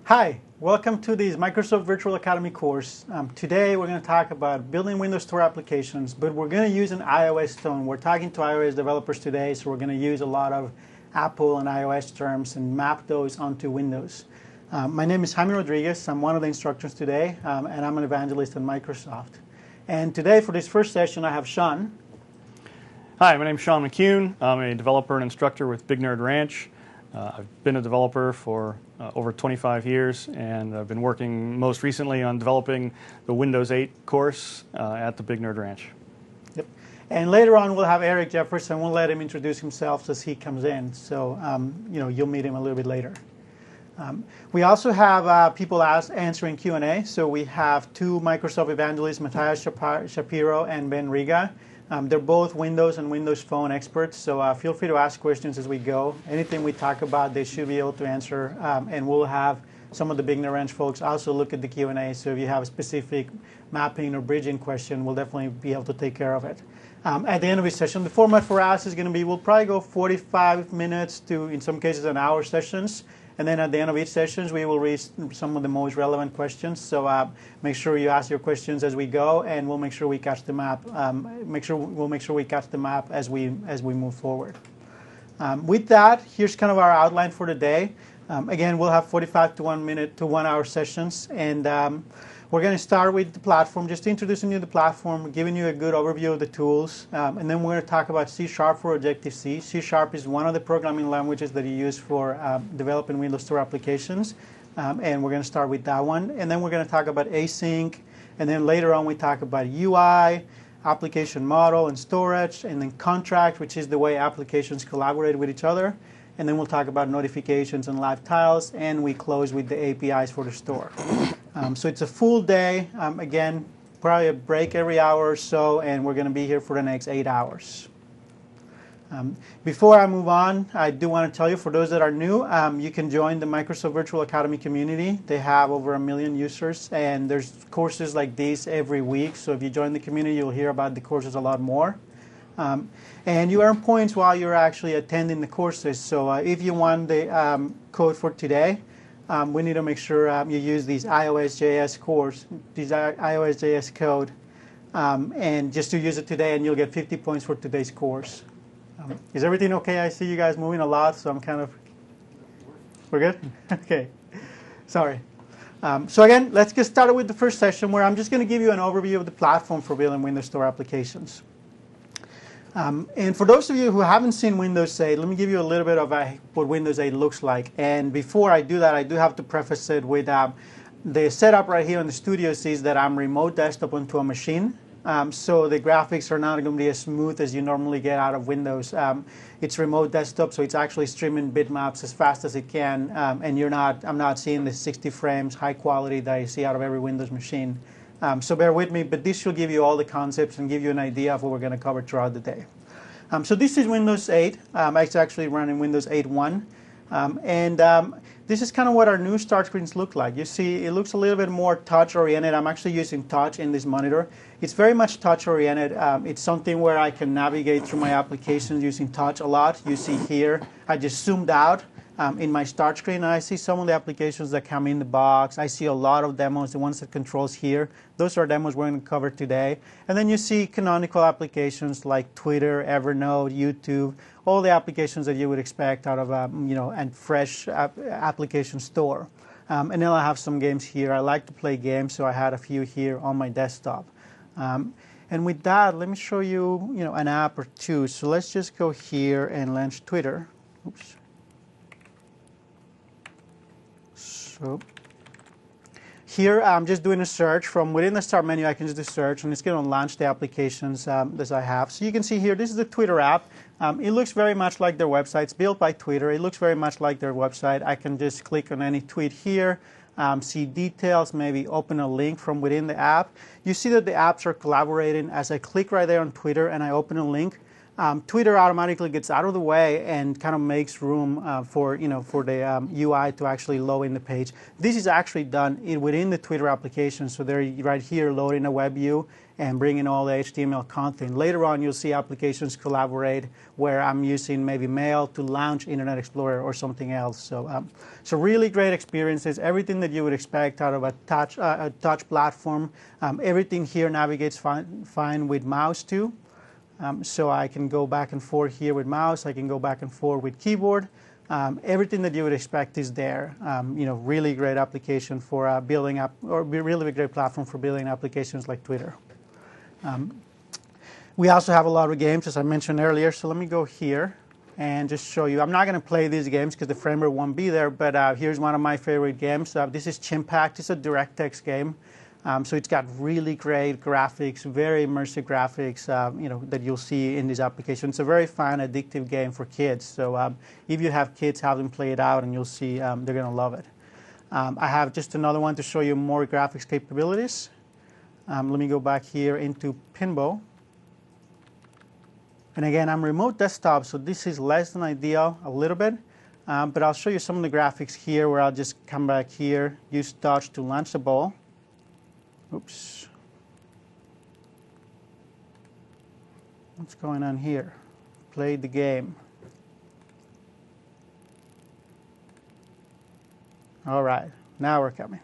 Hi, welcome to this Microsoft Virtual Academy course. Today we're going to talk about building Windows Store applications, but we're going to use an iOS tone. We're talking to iOS developers today, so we're going to use a lot of Apple and iOS terms and map those onto Windows. My name is Jaime Rodriguez. I'm one of the instructors today, and I'm an evangelist at Microsoft. And today for this first session, I have Sean. Hi, my name is Sean McCune. I'm a developer and instructor with Big Nerd Ranch. I've been a developer for over 25 years, and I've been working most recently on developing the Windows 8 course at the Big Nerd Ranch. Yep. And later on, we'll have Eric Jefferson. We'll let him introduce himself as he comes in. So, you'll meet him a little bit later. We also have people answering Q&A. So we have two Microsoft evangelists, Matthias Shapiro and Ben Riga. They're both Windows and Windows Phone experts, so feel free to ask questions as we go. Anything we talk about, they should be able to answer, and we'll have some of the Big Nerd Ranch folks also look at the Q&A, so if you have a specific mapping or bridging question, we'll definitely be able to take care of it. At the end of this session, the format for us is going to be, we'll probably go 45 minutes to, in some cases, an hour sessions. And then at the end of each session, we will read some of the most relevant questions. So make sure you ask your questions as we go, and we'll make sure we catch the map. We'll make sure we catch the map as we move forward. With that, here's kind of our outline for the day. Again, we'll have 45 to 1 minute to 1 hour sessions, and we're going to start with the platform, just introducing you to the platform, giving you a good overview of the tools, and then we're going to talk about C# for Objective-C. C# is one of the programming languages that you use for developing Windows Store applications, and we're going to start with that one. And then we're going to talk about async, and then later on we talk about UI, application model and storage, and then contract, which is the way applications collaborate with each other. And then we'll talk about notifications and live tiles, and we close with the APIs for the store. So it's a full day. Again, probably a break every hour or so, and we're going to be here for the next 8 hours. Before I move on, I do want to tell you, for those that are new, you can join the Microsoft Virtual Academy community. They have over 1 million users, and there's courses like these every week. So if you join the community, you'll hear about the courses a lot more. And you earn points while you're actually attending the courses. So if you want the code for today, we need to make sure you use these iOS.js code, and just to use it today, and you'll get 50 points for today's course. Is everything okay? I see you guys moving a lot, so I'm kind of... We're good? Okay. Sorry. So again, let's get started with the first session, where I'm just going to give you an overview of the platform for building Windows Store applications. And for those of you who haven't seen Windows 8, let me give you a little bit of what Windows 8 looks like. And before I do that, I do have to preface it with the setup right here in the studio sees that I'm remote desktop onto a machine. So the graphics are not going to be as smooth as you normally get out of Windows. It's remote desktop, so it's actually streaming bitmaps as fast as it can. And I'm not seeing the 60 frames high quality that you see out of every Windows machine. So bear with me, but this should give you all the concepts and give you an idea of what we're going to cover throughout the day. So this is Windows 8. It's actually running Windows 8.1. And this is kind of what our new start screens look like. You see, it looks a little bit more touch-oriented. I'm actually using touch in this monitor. It's very much touch-oriented. It's something where I can navigate through my applications using touch a lot. You see here, I just zoomed out in my start screen, and I see some of the applications that come in the box. I see a lot of demos, the ones that controls here. Those are demos we're going to cover today. And then you see canonical applications like Twitter, Evernote, YouTube, all the applications that you would expect out of a fresh application store. And then I have some games here. I like to play games, so I had a few here on my desktop. And with that, let me show you, an app or two. So let's just go here and launch Twitter. Oops. So here I'm just doing a search. From within the start menu, I can just do search, and it's going to launch the applications that I have. So you can see here, this is the Twitter app. It looks very much like their website. It's built by Twitter. It looks very much like their website. I can just click on any tweet here, see details, maybe open a link from within the app. You see that the apps are collaborating. As I click right there on Twitter and I open a link, Twitter automatically gets out of the way and kind of makes room for the UI to actually load in the page. This is actually done within the Twitter application. So they're right here loading a web view and bringing all the HTML content. Later on, you'll see applications collaborate where I'm using maybe Mail to launch Internet Explorer or something else. So really great experiences. Everything that you would expect out of a touch platform. Everything here navigates fine with mouse too. So I can go back and forth here with mouse. I can go back and forth with keyboard. Everything that you would expect is there. Really great application for building up, or really great platform for building applications like Twitter. We also have a lot of games, as I mentioned earlier. So let me go here and just show you. I'm not going to play these games because the frame rate won't be there, but here's one of my favorite games. This is Chimpact. It's a DirectX game. So it's got really great graphics, very immersive graphics, that you'll see in this application. It's a very fun, addictive game for kids. So if you have kids, have them play it out, and you'll see they're going to love it. I have just another one to show you more graphics capabilities. Let me go back here into Pinbo. And again, I'm remote desktop, so this is less than ideal a little bit. But I'll show you some of the graphics here where I'll just come back here, use touch to launch the ball. Oops. What's going on here? Play the game. All right, now we're coming.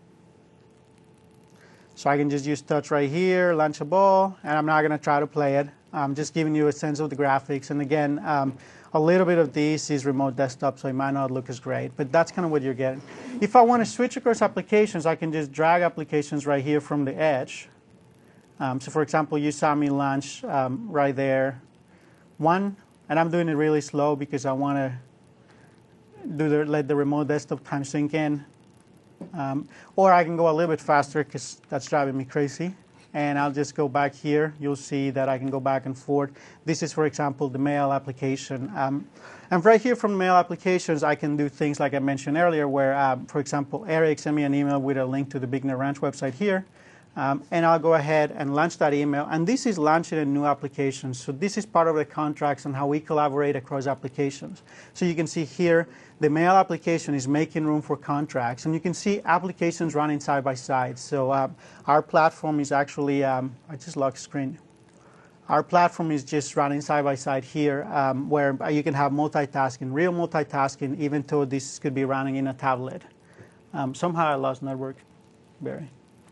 So I can just use touch right here, launch a ball, and I'm not going to try to play it. I'm just giving you a sense of the graphics. And again, a little bit of this is remote desktop, so it might not look as great, but that's kind of what you're getting. If I want to switch across applications, I can just drag applications right here from the edge. So for example, you saw me launch right there one, and I'm doing it really slow because I want to let the remote desktop time sink in. Or I can go a little bit faster because that's driving me crazy. And I'll just go back here. You'll see that I can go back and forth. This is, for example, the mail application. And right here from mail applications, I can do things like I mentioned earlier where, for example, Eric sent me an email with a link to the Big Nerd Ranch website here. And I'll go ahead and launch that email. And this is launching a new application. So this is part of the contracts and how we collaborate across applications. So you can see here, the mail application is making room for contracts. And you can see applications running side by side. So our platform is actually, I just locked screen. Our platform is just running side by side here, where you can have multitasking, real multitasking, even though this could be running in a tablet. Somehow I lost network, Barry.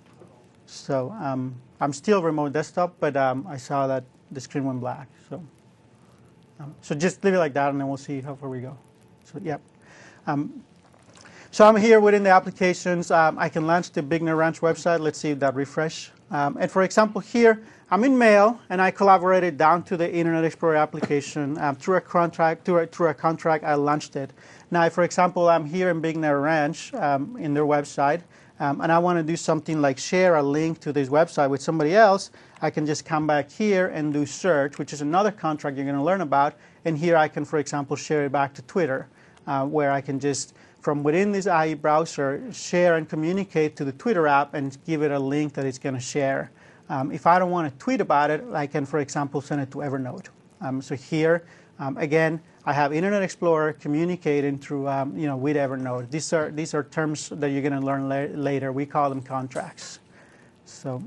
So I'm still remote desktop, but I saw that the screen went black. So just leave it like that, and then we'll see how far we go. So yep. So I'm here within the applications. I can launch the Big Nerd Ranch website. Let's see if that refresh. And for example, here I'm in Mail, and I collaborated down to the Internet Explorer application through a contract. Through a contract, I launched it. Now, for example, I'm here in Big Nerd Ranch in their website. And I want to do something like share a link to this website with somebody else, I can just come back here and do search, which is another contract you're going to learn about. And here I can, for example, share it back to Twitter, where I can just, from within this IE browser, share and communicate to the Twitter app and give it a link that it's going to share. If I don't want to tweet about it, I can, for example, send it to Evernote. So here, again, I have Internet Explorer communicating through, with Evernote. These are terms that you're going to learn later. We call them contracts. So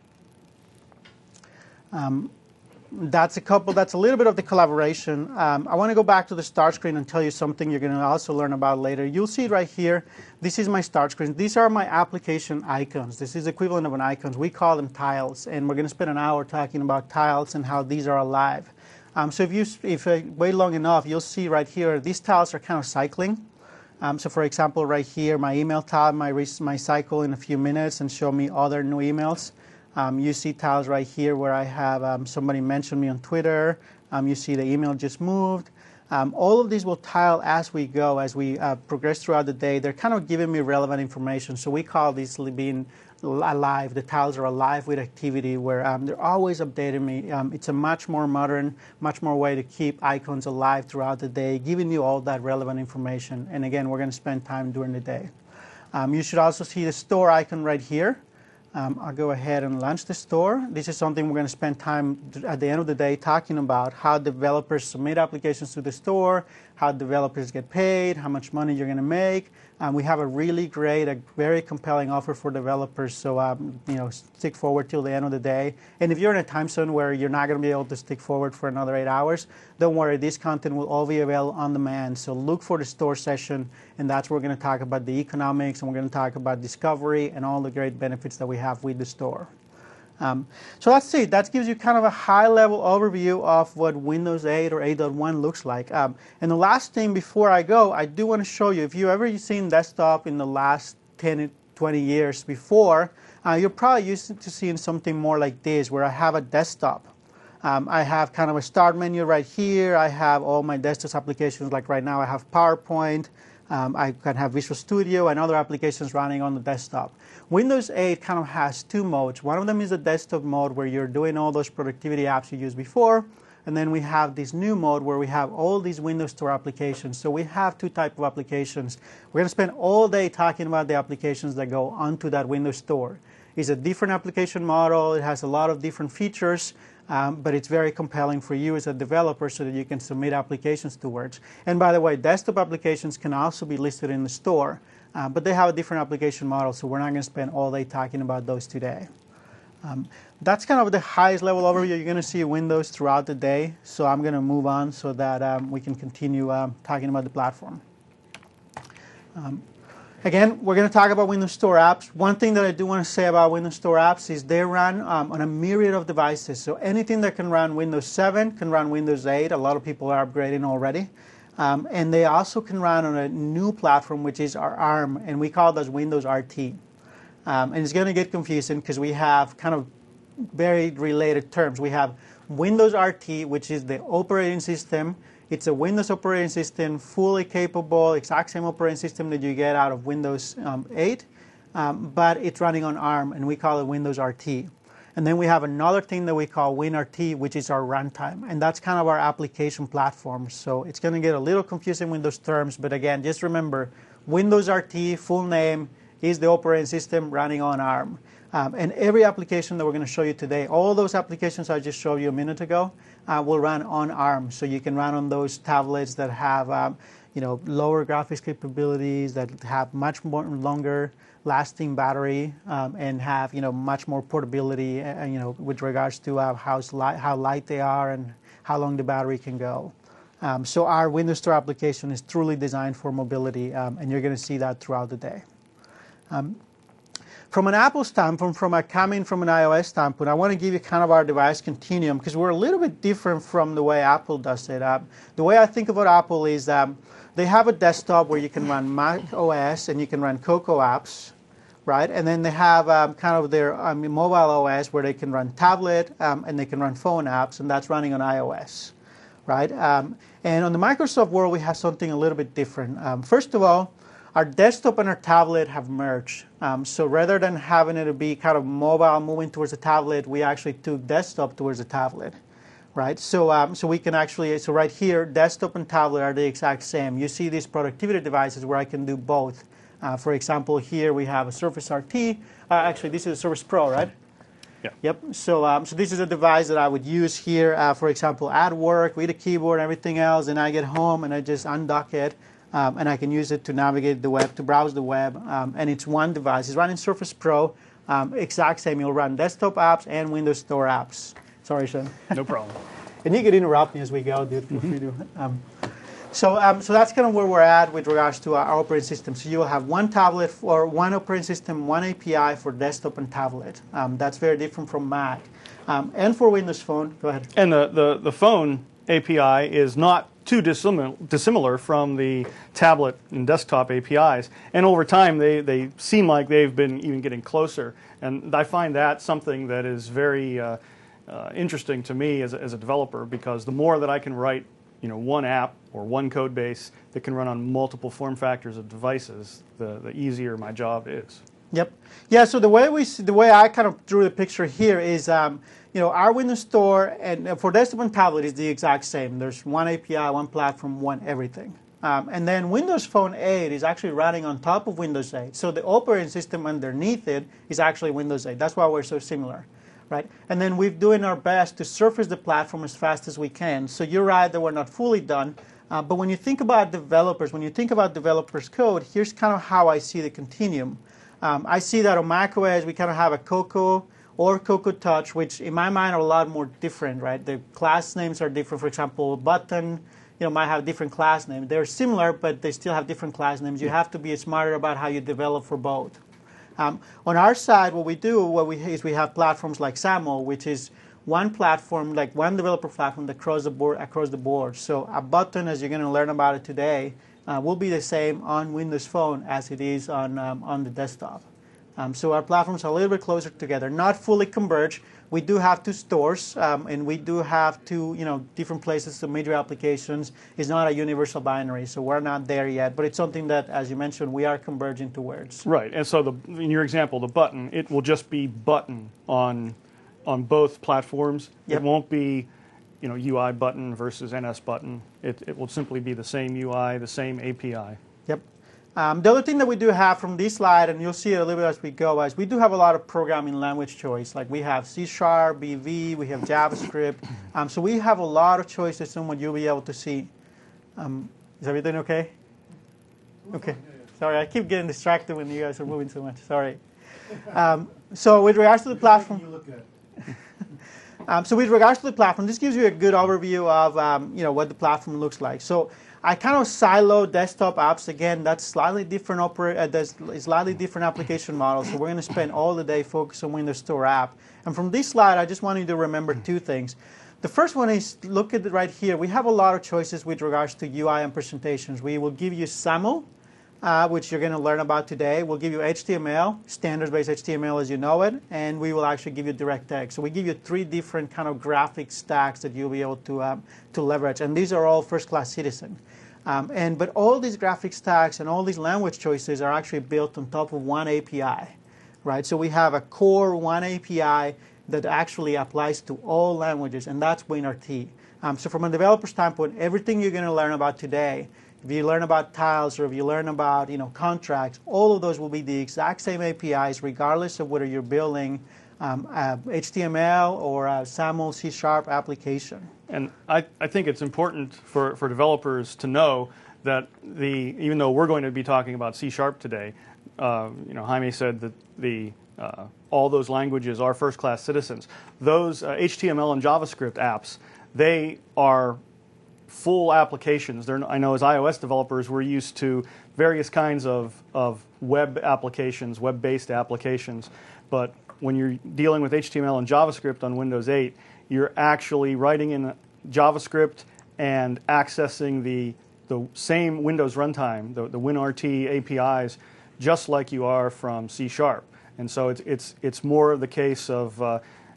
that's a little bit of the collaboration. I want to go back to the start screen and tell you something you're going to also learn about later. You'll see right here, this is my start screen. These are my application icons. This is the equivalent of an icon. We call them tiles, and we're going to spend an hour talking about tiles and how these are alive. So if you wait long enough, you'll see right here, these tiles are kind of cycling. So for example, right here, my email tile might cycle in a few minutes and show me other new emails. You see tiles right here where I have somebody mentioned me on Twitter. You see the email just moved. All of these will tile as we go, as we progress throughout the day. They're kind of giving me relevant information. So we call these being alive. The tiles are alive with activity, where they're always updating me. It's a much more modern, much more way to keep icons alive throughout the day, giving you all that relevant information. And again, we're going to spend time during the day. You should also see the store icon right here. I'll go ahead and launch the store. This is something we're going to spend time at the end of the day talking about, how developers submit applications to the store, how developers get paid, how much money you're going to make. We have a really great, a very compelling offer for developers, so stick forward till the end of the day. And if you're in a time zone where you're not going to be able to stick forward for another 8 hours, don't worry, this content will all be available on demand. So look for the store session, and that's where we're going to talk about the economics, and we're going to talk about discovery and all the great benefits that we have with the store. So that's it. That gives you kind of a high-level overview of what Windows 8 or 8.1 looks like. And the last thing before I go, I do want to show you, if you've ever seen desktop in the last 10, 20 years before, you're probably used to seeing something more like this, where I have a desktop. I have kind of a start menu right here. I have all my desktop applications, like right now I have PowerPoint. I can have Visual Studio and other applications running on the desktop. Windows 8 kind of has two modes. One of them is the desktop mode, where you're doing all those productivity apps you used before. And then we have this new mode where we have all these Windows Store applications. So we have two types of applications. We're going to spend all day talking about the applications that go onto that Windows Store. It's a different application model. It has a lot of different features. But it's very compelling for you as a developer so that you can submit applications towards. And by the way, desktop applications can also be listed in the store, but they have a different application model, so we're not going to spend all day talking about those today. That's kind of the highest level overview. You're going to see Windows throughout the day, so I'm going to move on so that we can continue talking about the platform. Again, we're going to talk about Windows Store apps. One thing that I do want to say about Windows Store apps is they run on a myriad of devices. So anything that can run Windows 7 can run Windows 8. A lot of people are upgrading already. And they also can run on a new platform, which is our ARM, and we call those Windows RT. And it's going to get confusing because we have kind of very related terms. We have Windows RT, which is the operating system. It's a Windows operating system, fully capable, exact same operating system that you get out of Windows 8, but it's running on ARM, and we call it Windows RT. And then we have another thing that we call WinRT, which is our runtime, and that's kind of our application platform. So it's going to get a little confusing with those terms, but again, just remember, Windows RT, full name, is the operating system running on ARM. And every application that we're going to show you today, all those applications I just showed you a minute ago, will run on ARM. So you can run on those tablets that have lower graphics capabilities, that have much more longer lasting battery, and have much more portability with regards to how light they are and how long the battery can go. So our Windows Store application is truly designed for mobility, and you're going to see that throughout the day. From an Apple standpoint, coming from an iOS standpoint, I want to give you kind of our device continuum, because we're a little bit different from the way Apple does it. The way I think about Apple is they have a desktop where you can run Mac OS and you can run Cocoa apps, right? And then they have kind of their mobile OS where they can run tablet and they can run phone apps, and that's running on iOS, right? And on the Microsoft world, we have something a little bit different. First of all, our desktop and our tablet have merged. So rather than having it be kind of mobile moving towards the tablet, we actually took desktop towards the tablet, right? So we can actually, so right here, desktop and tablet are the exact same. You see these productivity devices where I can do both. For example, here we have a Surface RT. Actually, this is a Surface Pro, right? Yeah. Yep. So this is a device that I would use here, for example, at work, with a keyboard and everything else, and I get home and I just undock it. And I can use it to navigate the web, to browse the web, and it's one device. It's running Surface Pro, exact same. You'll run desktop apps and Windows Store apps. Sorry, Sean. No problem. And you can interrupt me as we go, dude. Feel free to. So that's kind of where we're at with regards to our operating system. So you'll have one tablet or one operating system, one API for desktop and tablet. That's very different from Mac. And for Windows Phone, go ahead. And the phone API is not too dissimilar from the tablet and desktop APIs. And over time, they seem like they've been even getting closer. And I find that something that is very interesting to me as a developer, because the more that I can write one app or one code base that can run on multiple form factors of devices, the easier my job is. Yep. Yeah. So the way I kind of drew the picture here is, our Windows Store and for desktop and tablet is the exact same. There's one API, one platform, one everything, And then Windows Phone 8 is actually running on top of Windows 8. So the operating system underneath it is actually Windows 8. That's why we're so similar, right? And then we're doing our best to surface the platform as fast as we can. So you're right that we're not fully done. But when you think about developers, when you think about developers' code, here's kind of how I see the continuum. I see that on macOS, we kind of have a Cocoa or Cocoa Touch, which in my mind are a lot more different, right? The class names are different. For example, Button, might have different class names. They're similar, but they still have different class names. You have to be smarter about how you develop for both. On our side, what we do is we have platforms like SAML, which is one platform, like one developer platform that across the board. So a Button, as you're going to learn about it today, will be the same on Windows Phone as it is on the desktop. So our platforms are a little bit closer together, not fully converged. We do have two stores, and we do have two, different places to major applications. It's not a universal binary, so we're not there yet. But it's something that, as you mentioned, we are converging towards. Right, and so in your example, the Button, it will just be Button on both platforms. Yep. It won't be, UI Button versus NS Button. It will simply be the same UI, the same API. Yep. The other thing that we do have from this slide, and you'll see it a little bit as we go, is we do have a lot of programming language choice. Like we have C#, VB, we have JavaScript. So we have a lot of choices in what you'll be able to see. Is everything okay? Okay. Sorry, I keep getting distracted when you guys are moving so much. Sorry. So with regards to the platform, so with regards to the platform, this gives you a good overview of what the platform looks like. So I kind of silo desktop apps. Again, that's slightly different slightly different application model. So we're going to spend all the day focused on Windows Store app. And from this slide, I just want you to remember two things. The first one is, look at it right here. We have a lot of choices with regards to UI and presentations. We will give you SAML, which you're going to learn about today. We'll give you HTML, standards-based HTML as you know it, and we will actually give you DirectX. So we give you three different kind of graphic stacks that you'll be able to leverage, and these are all first-class citizen. But all these graphic stacks and all these language choices are actually built on top of one API, right? So we have a core one API that actually applies to all languages, and that's WinRT. So from a developer standpoint, everything you're going to learn about today, if you learn about tiles or if you learn about contracts, all of those will be the exact same APIs, regardless of whether you're building HTML or a SAML C# application. And I think it's important for developers to know that even though we're going to be talking about C# today, Jaime said that all those languages are first-class citizens. Those HTML and JavaScript apps, they are full applications. I know as iOS developers, we're used to various kinds of web applications, web-based applications. But when you're dealing with HTML and JavaScript on Windows 8, you're actually writing in JavaScript and accessing the same Windows runtime, the WinRT APIs, just like you are from C#. And so it's more of the case of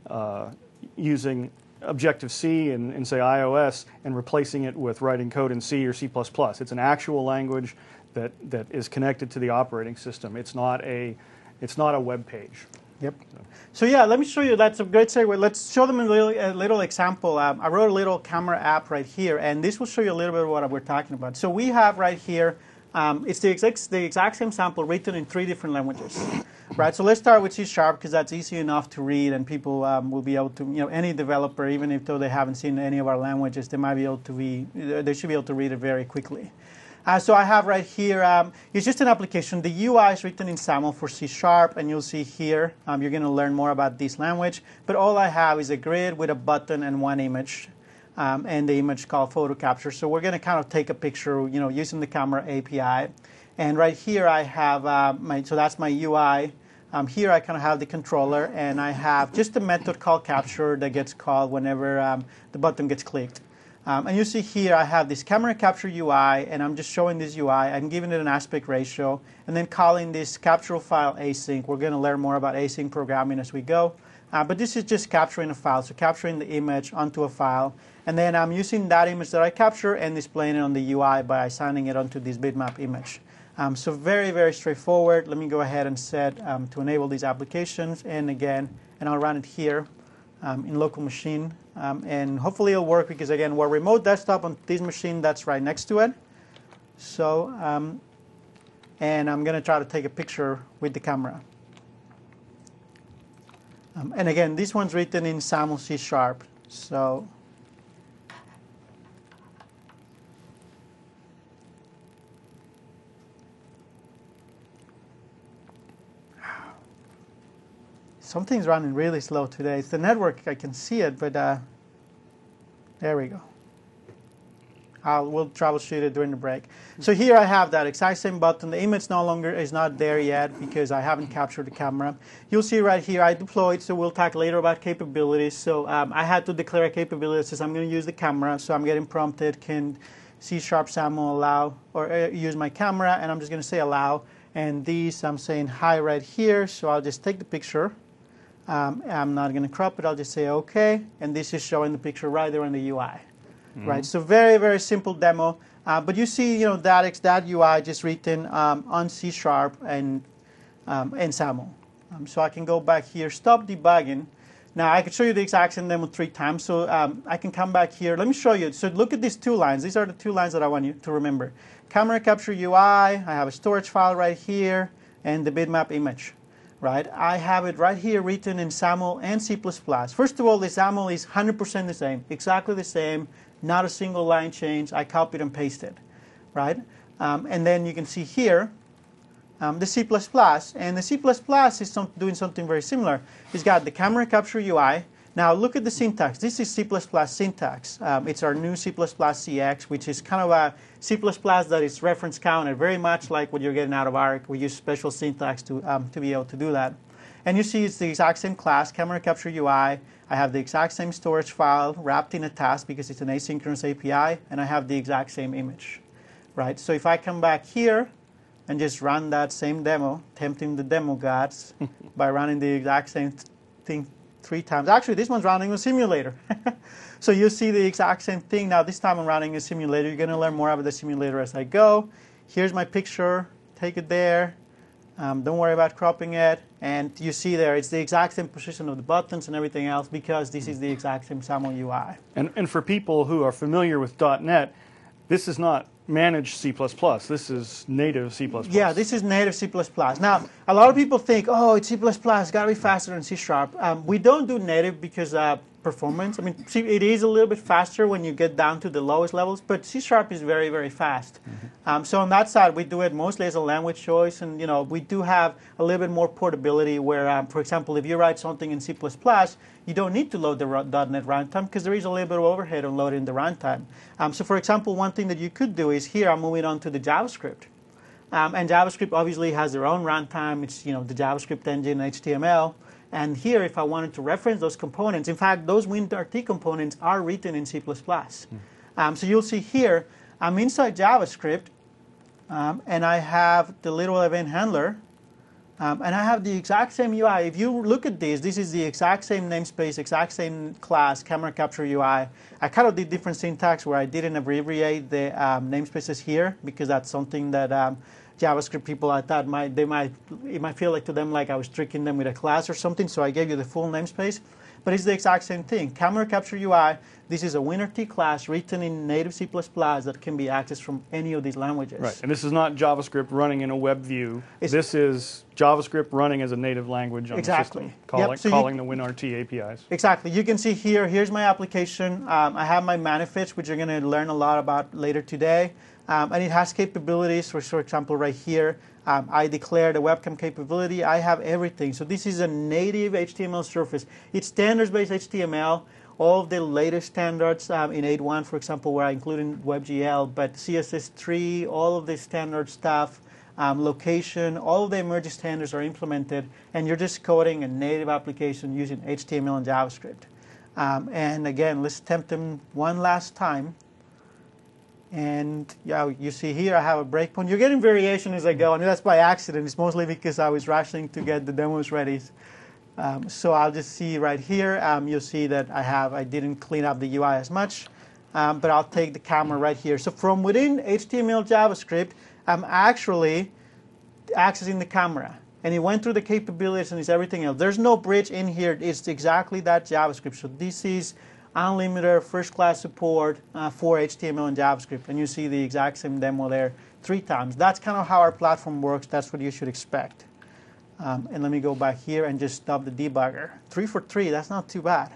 using Objective-C in say iOS and replacing it with writing code in C or C++. It's an actual language that is connected to the operating system. It's not a web page. Yep. So yeah, let me show you. That's a great segue. Let's show them a little example. I wrote a little camera app right here, and this will show you a little bit of what we're talking about. So we have right here, it's the exact same sample written in three different languages, right? So let's start with C# because that's easy enough to read, and people will be able to, any developer, even if though they haven't seen any of our languages, they might be able to they should be able to read it very quickly. So I have right here, it's just an application. The UI is written in SAML for C#, and you'll see here, you're going to learn more about this language. But all I have is a grid with a button and one image, and the image called photo capture. So we're going to kind of take a picture, using the camera API. And right here I have so that's my UI. Here I kind of have the controller, and I have just a method called capture that gets called whenever the button gets clicked. And you see here I have this camera capture UI, and I'm just showing this UI. I'm giving it an aspect ratio, and then calling this capture file async. We're going to learn more about async programming as we go. But this is just capturing a file, so capturing the image onto a file. And then I'm using that image that I capture and displaying it on the UI by assigning it onto this bitmap image. So very, very straightforward. Let me go ahead and set to enable these applications. And again, and I'll run it here in local machine. And hopefully it'll work because, again, we're remote desktop on this machine that's right next to it. So, and I'm going to try to take a picture with the camera. And again, this one's written in SAML C#. So, something's running really slow today. It's the network, I can see it, but there we go. We'll troubleshoot it during the break. So here I have that exact same button. The image no longer is not there yet because I haven't captured the camera. You'll see right here I deployed, so we'll talk later about capabilities. So I had to declare a capability that says I'm going to use the camera, so I'm getting prompted, can C# SAML allow, or use my camera, and I'm just going to say allow. And these, I'm saying hi right here, so I'll just take the picture. I'm not going to crop it, I'll just say OK, and this is showing the picture right there on the UI. Right, so very, very simple demo. But you see, that UI just written on C# and SAML. So I can go back here, stop debugging. Now I can show you the exact same demo 3 times. So I can come back here. Let me show you. So look at these 2 lines. These are the 2 lines that I want you to remember. Camera capture UI. I have a storage file right here, and the bitmap image. Right, I have it right here written in SAML and C++. First of all, the SAML is 100% the same, exactly the same. Not a single line change. I copied and pasted, right? And then you can see here the C++, and the C++ is doing something very similar. It's got the camera capture UI. Now look at the syntax. This is C++ syntax. It's our new C++ CX, which is kind of a C++ that is reference counted, very much like what you're getting out of ARC. We use special syntax to be able to do that. And you see it's the exact same class, camera capture UI. I have the exact same storage file wrapped in a task because it's an asynchronous API, and I have the exact same image, right? So if I come back here and just run that same demo, tempting the demo gods by running the exact same thing 3 times. Actually, this one's running a simulator. So you see the exact same thing. Now this time I'm running a simulator. You're going to learn more about the simulator as I go. Here's my picture. Take it there. Don't worry about cropping it. And you see there, it's the exact same position of the buttons and everything else because this is the exact same SAML UI. And for people who are familiar with .NET, this is not managed C++. This is native C++. Yeah, this is native C++. Now, a lot of people think, oh, it's C++, it's got to be faster than C#. We don't do native because performance. I mean, it is a little bit faster when you get down to the lowest levels, but C# is very, very fast. So on that side, we do it mostly as a language choice, and we do have a little bit more portability where, for example, if you write something in C++, you don't need to load the .NET runtime because there is a little bit of overhead on loading the runtime. So for example, one thing that you could do is here I'm moving on to the JavaScript. And JavaScript obviously has their own runtime. It's the JavaScript engine, HTML. And here, if I wanted to reference those components, in fact, those WinRT components are written in C++. So you'll see here, I'm inside JavaScript, and I have the little event handler, and I have the exact same UI. If you look at this is the exact same namespace, exact same class, camera capture UI. I kind of did different syntax where I didn't abbreviate the namespaces here because that's something that JavaScript people, I thought it might feel like to them like I was tricking them with a class or something, so I gave you the full namespace. But it's the exact same thing. Camera capture UI, this is a WinRT class written in native C++ that can be accessed from any of these languages. Right, and this is not JavaScript running in a web view. This is JavaScript running as a native language on the system, calling the WinRT APIs. Exactly. You can see here, here's my application. I have my manifest, which you're going to learn a lot about later today. And it has capabilities, for example, right here. I declared a webcam capability. I have everything. So this is a native HTML surface. It's standards-based HTML. All of the latest standards in 8.1, for example, where I included WebGL, but CSS3, all of the standard stuff, location, all of the emerging standards are implemented, and you're just coding a native application using HTML and JavaScript. And again, let's tempt them one last time. And yeah, you see here I have a breakpoint. You're getting variation as I go. I mean, that's by accident. It's mostly because I was rushing to get the demos ready. So I'll just see right here. You'll see that I didn't clean up the UI as much, but I'll take the camera right here. So from within HTML JavaScript, I'm actually accessing the camera. And it went through the capabilities and it's everything else. There's no bridge in here. It's exactly that JavaScript. So this is unlimited first-class support for HTML and JavaScript. And you see the exact same demo there 3 times. That's kind of how our platform works. That's what you should expect. And let me go back here and just stop the debugger. 3 for 3, that's not too bad.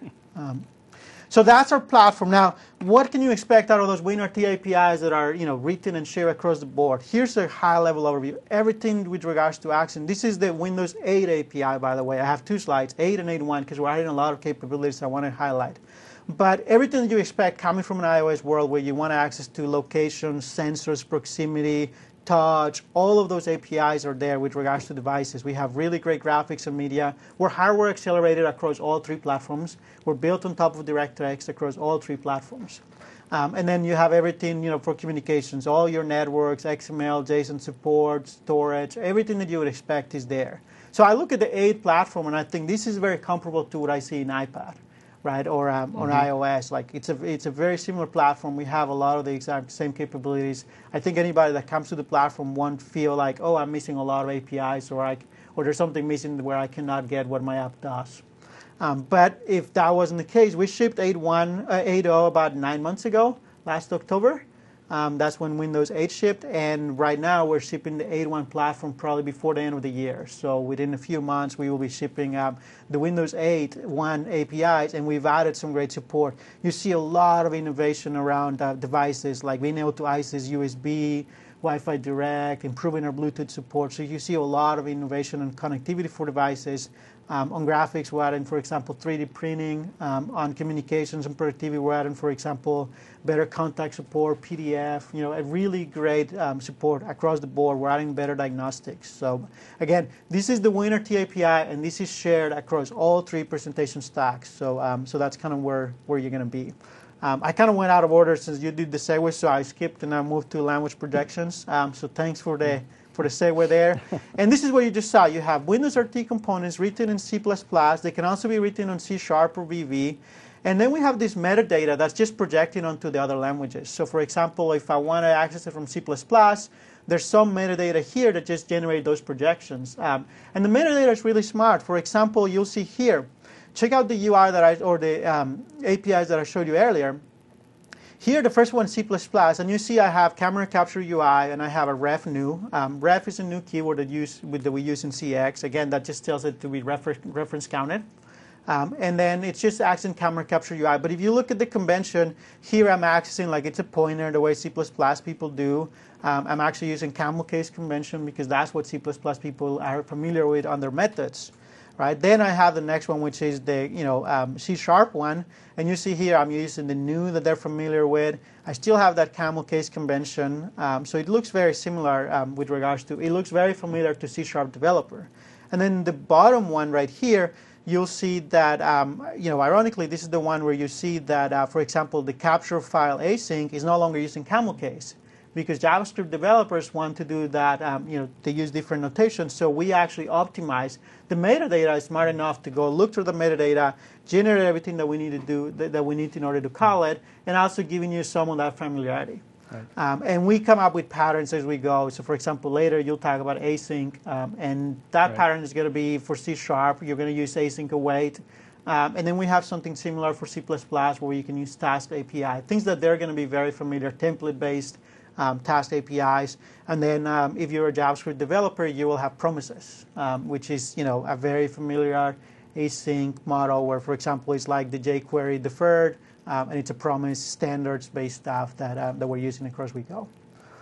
So that's our platform. Now, what can you expect out of those WinRT APIs that are written and shared across the board? Here's a high-level overview. Everything with regards to Accent. This is the Windows 8 API, by the way. I have 2 slides, 8 and 8.1, because we're adding a lot of capabilities I want to highlight. But everything that you expect coming from an iOS world where you want access to location, sensors, proximity, touch, all of those APIs are there with regards to devices. We have really great graphics and media. We're hardware accelerated across all 3 platforms. We're built on top of DirectX across all 3 platforms. And then you have everything for communications, all your networks, XML, JSON support, storage, everything that you would expect is there. So I look at the 8 platform and I think this is very comparable to what I see in iPad. Right, or on iOS, like it's a very similar platform. We have a lot of the exact same capabilities. I think anybody that comes to the platform won't feel like, oh, I'm missing a lot of APIs, or there's something missing where I cannot get what my app does. But if that wasn't the case, we shipped 8.0 about 9 months ago, last October. That's when Windows 8 shipped, and right now we're shipping the 8.1 platform probably before the end of the year. So within a few months, we will be shipping the Windows 8.1 APIs, and we've added some great support. You see a lot of innovation around devices, like being able to access USB, Wi-Fi Direct, improving our Bluetooth support. So you see a lot of innovation and connectivity for devices. On graphics, we're adding, for example, 3D printing. On communications and productivity, we're adding, for example, better contact support, PDF, a really great support across the board. We're adding better diagnostics. So again, this is the WinRT API, and this is shared across all 3 presentation stacks. So so that's kind of where you're going to be. I kind of went out of order since you did the segue, so I skipped and I moved to language projections. So thanks for the segue there. And this is what you just saw. You have Windows RT components written in C++. They can also be written on C# or VB. And then we have this metadata that's just projecting onto the other languages. So for example, if I want to access it from C++, there's some metadata here that just generate those projections. And the metadata is really smart. For example, you'll see here, check out the UI or the APIs that I showed you earlier. Here, the first one, C++, and you see I have camera capture UI, and I have a ref new. Ref is a new keyword that we use in CX. Again, that just tells it to be reference counted. And then it's just accessing camera capture UI. But if you look at the convention, here I'm accessing like it's a pointer, the way C++ people do. I'm actually using camel case convention because that's what C++ people are familiar with on their methods. Right. Then I have the next one, which is the C# one, and you see here I'm using the new that they're familiar with. I still have that camel case convention, so it looks very similar with regards to. It looks very familiar to C# developer. And then the bottom one right here, you'll see that ironically this is the one where you see that for example the capture file async is no longer using camel case. Because JavaScript developers want to do that, they use different notations. So we actually optimize. The metadata is smart enough to go look through the metadata, generate everything that we need to do, that we need in order to call it, and also giving you some of that familiarity. Right. And we come up with patterns as we go. So for example, later you'll talk about async, and that pattern is going to be for C#. You're going to use async await. And then we have something similar for C++ where you can use task API, things that they're going to be very familiar, template-based. Task APIs, and then if you're a JavaScript developer, you will have promises, which is a very familiar async model where, for example, it's like the jQuery deferred, and it's a promise standards-based stuff that we're using across we go.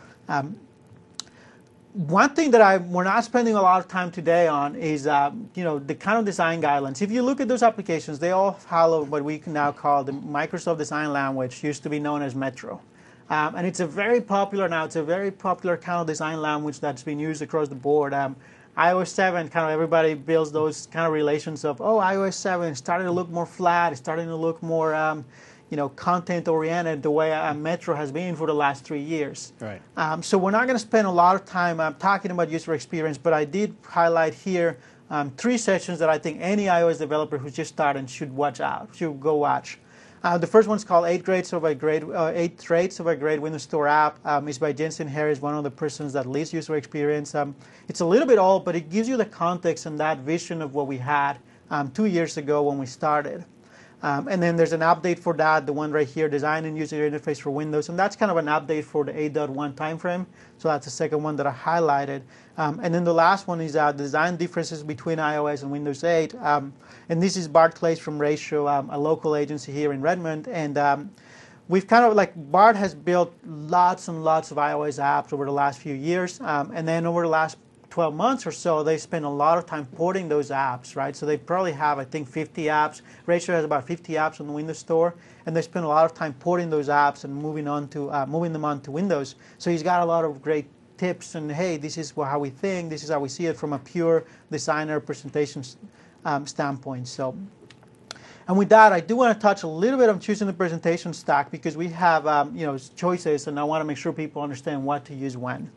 One thing that we're not spending a lot of time today on is the kind of design guidelines. If you look at those applications, they all follow what we can now call the Microsoft Design Language, used to be known as Metro. And it's a very popular kind of design language that's been used across the board. iOS 7, kind of everybody builds those kind of relations of, oh, iOS 7 starting to look more flat, it's starting to look more, content-oriented the way Metro has been for the last 3 years. Right. So we're not going to spend a lot of time talking about user experience, but I did highlight here 3 sessions that I think any iOS developer who's just starting should go watch. The first one's called 8 Traits of a Great Windows Store App. It's by Jensen Harris, one of the persons that leads user experience. It's a little bit old, but it gives you the context and that vision of what we had 2 years ago when we started. And then there's an update for that, the one right here, design and user interface for Windows. And that's kind of an update for the 8.1 timeframe. So that's the second one that I highlighted. And then the last one is design differences between iOS and Windows 8. And this is Bart Clays from Ratio, a local agency here in Redmond. And we've kind of Bart has built lots and lots of iOS apps over the last few years. And then over the last 12 months or so, they spend a lot of time porting those apps, right? So they probably have, I think, 50 apps. Ratio has about 50 apps on the Windows Store, and they spend a lot of time porting those apps and moving them onto Windows. So he's got a lot of great tips and, hey, this is how we think, this is how we see it from a pure designer presentation standpoint. So, and with that, I do want to touch a little bit on choosing the presentation stack because we have choices, and I want to make sure people understand what to use when.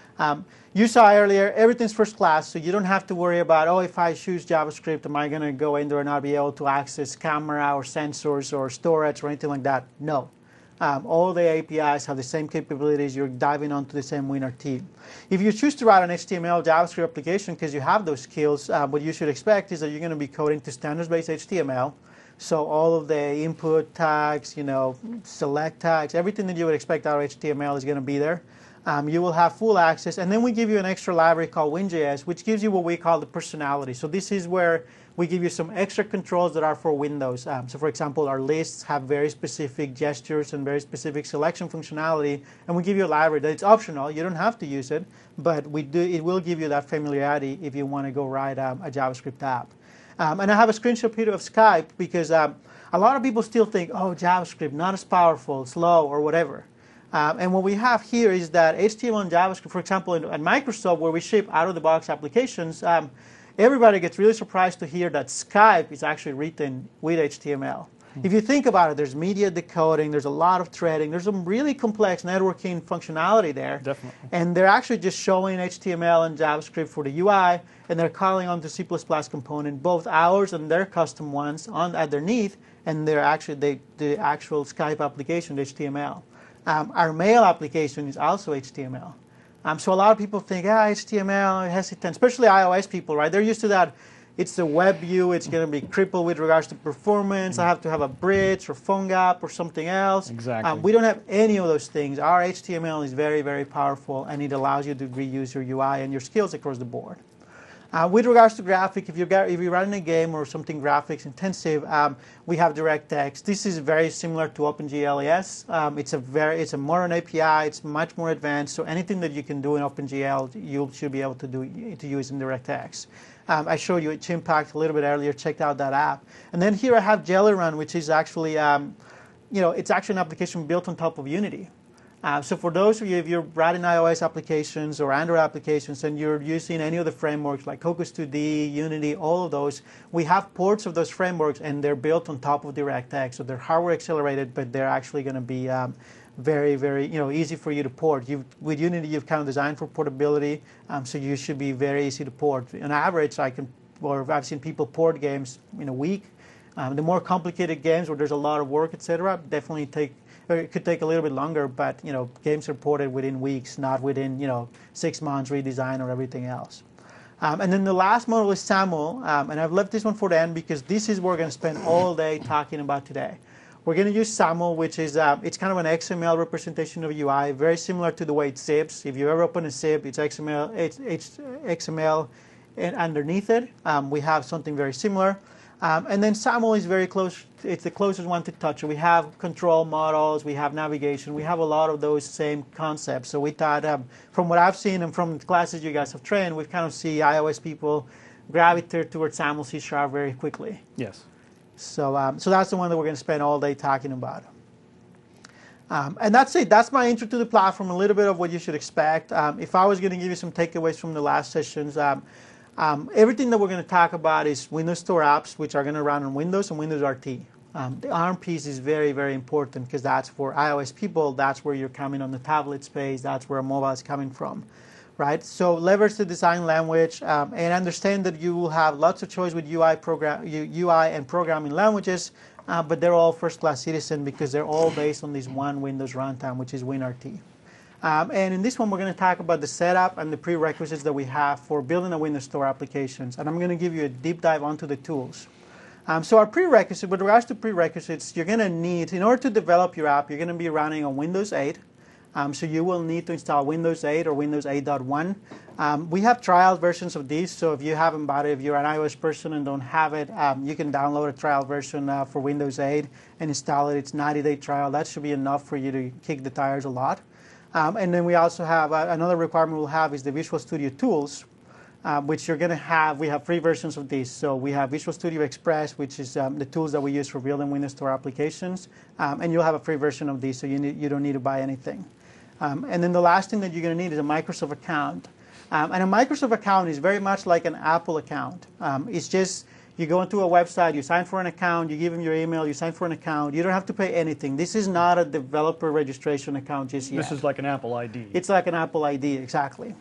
You saw earlier, everything's first class, so you don't have to worry about, oh, if I choose JavaScript, am I going to go in there and not be able to access camera or sensors or storage or anything like that? No. All the APIs have the same capabilities. You're diving onto the same WinRT. If you choose to write an HTML JavaScript application because you have those skills, what you should expect is that you're going to be coding to standards-based HTML. So all of the input tags, select tags, everything that you would expect out of HTML is going to be there. You will have full access, and then we give you an extra library called WinJS, which gives you what we call the personality. So this is where we give you some extra controls that are for Windows. So for example, our lists have very specific gestures and very specific selection functionality, and we give you a library that it's optional. You don't have to use it, but it will give you that familiarity if you want to go write a JavaScript app. And I have a screenshot here of Skype because a lot of people still think, oh, JavaScript, not as powerful, slow, or whatever. And what we have here is that HTML and JavaScript, for example, at Microsoft, where we ship out-of-the-box applications, everybody gets really surprised to hear that Skype is actually written with HTML. If you think about it, there's media decoding, there's a lot of threading, there's some really complex networking functionality there. Definitely. And they're actually just showing HTML and JavaScript for the UI, and they're calling on the C++ component, both ours and their custom ones underneath, and they're actually the actual Skype application, HTML. Our mail application is also HTML. So a lot of people think, HTML, hesitant, especially iOS people, right? They're used to that. It's the web view. It's going to be crippled with regards to performance. I have to have a bridge or PhoneGap or something else. Exactly. We don't have any of those things. Our HTML is very, very powerful, and it allows you to reuse your UI and your skills across the board. With regards to graphic, if you're running a game or something graphics intensive, we have DirectX. This is very similar to OpenGL ES. It's a modern API. It's much more advanced. So anything that you can do in OpenGL, you should be able to use in DirectX. I showed you Chimpact a little bit earlier. Checked out that app. And then here I have JellyRun, which is actually, it's actually an application built on top of Unity. So for those of you, if you're writing iOS applications or Android applications and you're using any of the frameworks like Cocos 2D, Unity, all of those, we have ports of those frameworks and they're built on top of DirectX. So they're hardware accelerated, but they're actually going to be very, very easy for you to port. With Unity, you've kind of designed for portability, so you should be very easy to port. On average, I've seen people port games in a week. The more complicated games where there's a lot of work, etc., it could take a little bit longer, but games are ported within weeks, not within 6 months redesign or everything else. And then the last model is SAML, and I've left this one for the end because this is what we're going to spend all day talking about today. We're going to use SAML, which is it's kind of an XML representation of UI, very similar to the way it zips. If you ever open a zip, it's XML, and underneath it we have something very similar. And then SAML is very close. It's the closest one to touch. So we have control models, we have navigation, we have a lot of those same concepts. So we thought, from what I've seen and from the classes you guys have trained, we kind of see iOS people gravitate towards SAML C# very quickly. Yes. So that's the one that we're going to spend all day talking about. And that's it. That's my intro to the platform, a little bit of what you should expect. If I was going to give you some takeaways from the last sessions, everything that we're going to talk about is Windows Store apps, which are going to run on Windows and Windows RT. The ARM piece is very, very important because that's for iOS people. That's where you're coming on the tablet space. That's where mobile is coming from, right? So leverage the design language and understand that you will have lots of choice with UI and programming languages, but they're all first-class citizen because they're all based on this one Windows runtime, which is WinRT. And in this one, we're going to talk about the setup and the prerequisites that we have for building a Windows Store applications. And I'm going to give you a deep dive onto the tools. So our prerequisite, with regards to prerequisites, you're going to need, in order to develop your app, you're going to be running on Windows 8. So you will need to install Windows 8 or Windows 8.1. We have trial versions of these, so if you haven't bought it, if you're an iOS person and don't have it, you can download a trial version for Windows 8 and install it. It's 90-day trial. That should be enough for you to kick the tires a lot. And then we also have another requirement we'll have is the Visual Studio Tools, which you're going to have. We have free versions of these. So we have Visual Studio Express, which is the tools that we use for building Windows Store applications. And you'll have a free version of these, so you don't need to buy anything. And then the last thing that you're going to need is a Microsoft account. And a Microsoft account is very much like an Apple account. It's just you go into a website, you sign for an account, you give them your email, you sign for an account. You don't have to pay anything. This is not a developer registration account just yet. This is like an Apple ID. It's like an Apple ID, exactly.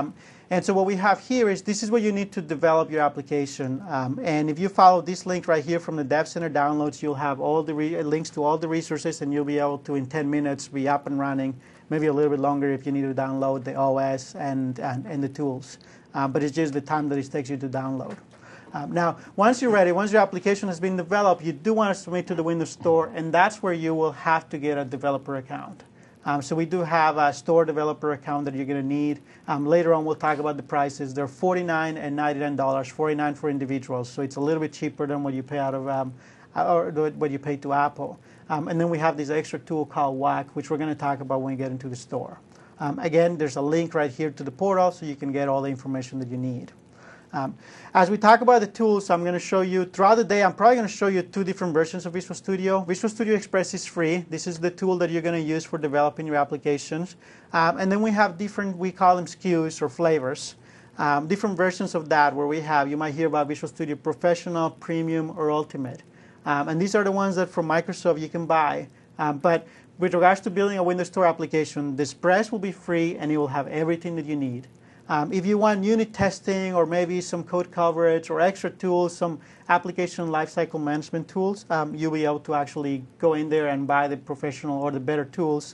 And so what we have here is this is what you need to develop your application. And if you follow this link right here from the Dev Center downloads, you'll have all the links to all the resources, and you'll be able to, in 10 minutes, be up and running. Maybe a little bit longer if you need to download the OS and the tools. But it's just the time that it takes you to download. Now, once you're ready, once your application has been developed, you do want to submit to the Windows Store, and that's where you will have to get a developer account. So we do have a store developer account that you're going to need. Later on, we'll talk about the prices. They're $49 and $99, $49 for individuals. So it's a little bit cheaper than what you pay out of or what you pay to Apple. And then we have this extra tool called WAC, which we're going to talk about when we get into the store. Again, there's a link right here to the portal, so you can get all the information that you need. As we talk about the tools, I'm going to show you throughout the day. I'm probably going to show you two different versions of Visual Studio. Visual Studio Express is free. This is the tool that you're going to use for developing your applications. And then we have different, we call them SKUs or flavors, different versions of that where we have, you might hear about Visual Studio Professional, Premium, or Ultimate. And these are the ones that from Microsoft you can buy. But with regards to building a Windows Store application, the Express will be free and it will have everything that you need. If you want unit testing or maybe some code coverage or extra tools, some application lifecycle management tools, you'll be able to actually go in there and buy the professional or the better tools.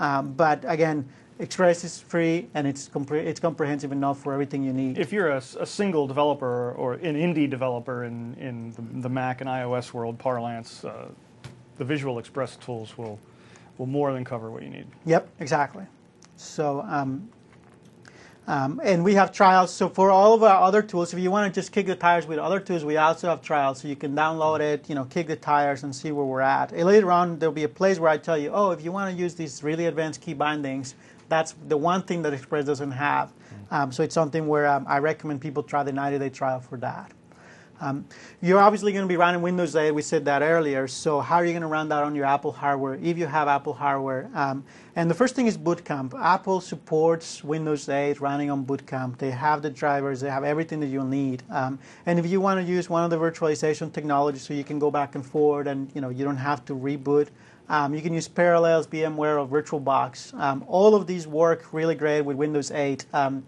But again, Express is free and it's comprehensive enough for everything you need. If you're a single developer or an indie developer in the Mac and iOS world parlance, the Visual Express tools will more than cover what you need. Yep, exactly. So. And we have trials. So for all of our other tools, if you want to just kick the tires with other tools, we also have trials. So you can download it, kick the tires and see where we're at. And later on, there'll be a place where I tell you, oh, if you want to use these really advanced key bindings, that's the one thing that Express doesn't have. So it's something where I recommend people try the 90-day trial for that. You're obviously going to be running Windows 8. We said that earlier. So how are you going to run that on your Apple hardware if you have Apple hardware? And the first thing is Boot Camp. Apple supports Windows 8 running on Boot Camp. They have the drivers. They have everything that you'll need. And if you want to use one of the virtualization technologies so you can go back and forward and you don't have to reboot, you can use Parallels, VMware, or VirtualBox. All of these work really great with Windows 8.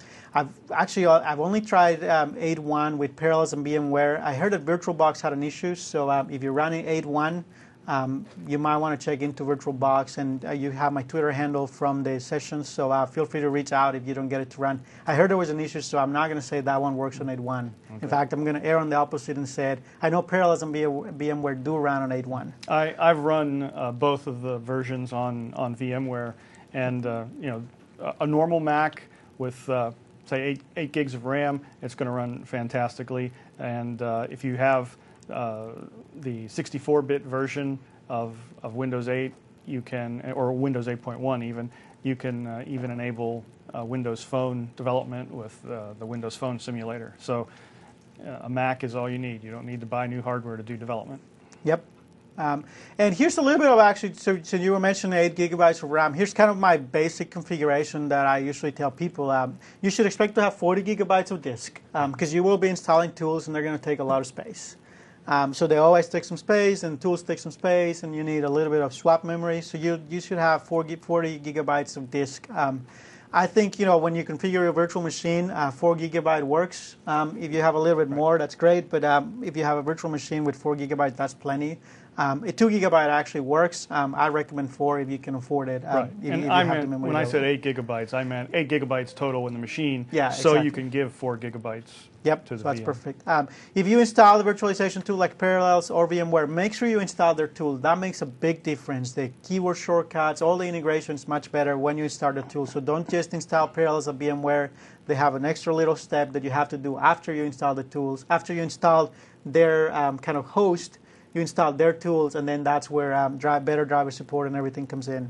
I've only tried 8.1 with Parallels and VMware. I heard that VirtualBox had an issue, so if you're running 8.1, you might want to check into VirtualBox, and you have my Twitter handle from the sessions, so feel free to reach out if you don't get it to run. I heard there was an issue, so I'm not going to say that one works on 8.1. Okay. In fact, I'm going to err on the opposite and say I know Parallels and VMware do run on 8.1. I've run both of the versions on VMware, and a normal Mac with say 8 gigs of RAM, it's going to run fantastically. And if you have the 64-bit version of Windows 8, you can, or Windows 8.1 even, you can even enable Windows Phone development with the Windows Phone simulator. So a Mac is all you need. You don't need to buy new hardware to do development. Yep. And here's a little bit of actually, so you were mentioning 8 gigabytes of RAM. Here's kind of my basic configuration that I usually tell people. You should expect to have 40 gigabytes of disk because you will be installing tools and they're going to take a lot of space. So they always take some space and tools take some space and you need a little bit of swap memory. So you should have 40 gigabytes of disk. I think when you configure your virtual machine, 4 gigabyte works. If you have a little bit more, that's great. But if you have a virtual machine with 4 gigabytes, that's plenty. A 2 gigabyte actually works. I recommend 4 if you can afford it. Right. If And you I have the meant, memory when I available. said 8 gigabytes, I meant 8 gigabytes total in the machine. Yeah, So exactly. you can give 4 gigabytes Yep, to so the that's VM. perfect. If you install the virtualization tool like Parallels or VMware, make sure you install their tool. That makes a big difference. The keyboard shortcuts, all the integration is much better when you install the tool. So don't just install Parallels or VMware. They have an extra little step that you have to do after you install the tools. After you install their kind of host, you install their tools, and then that's where better driver support and everything comes in.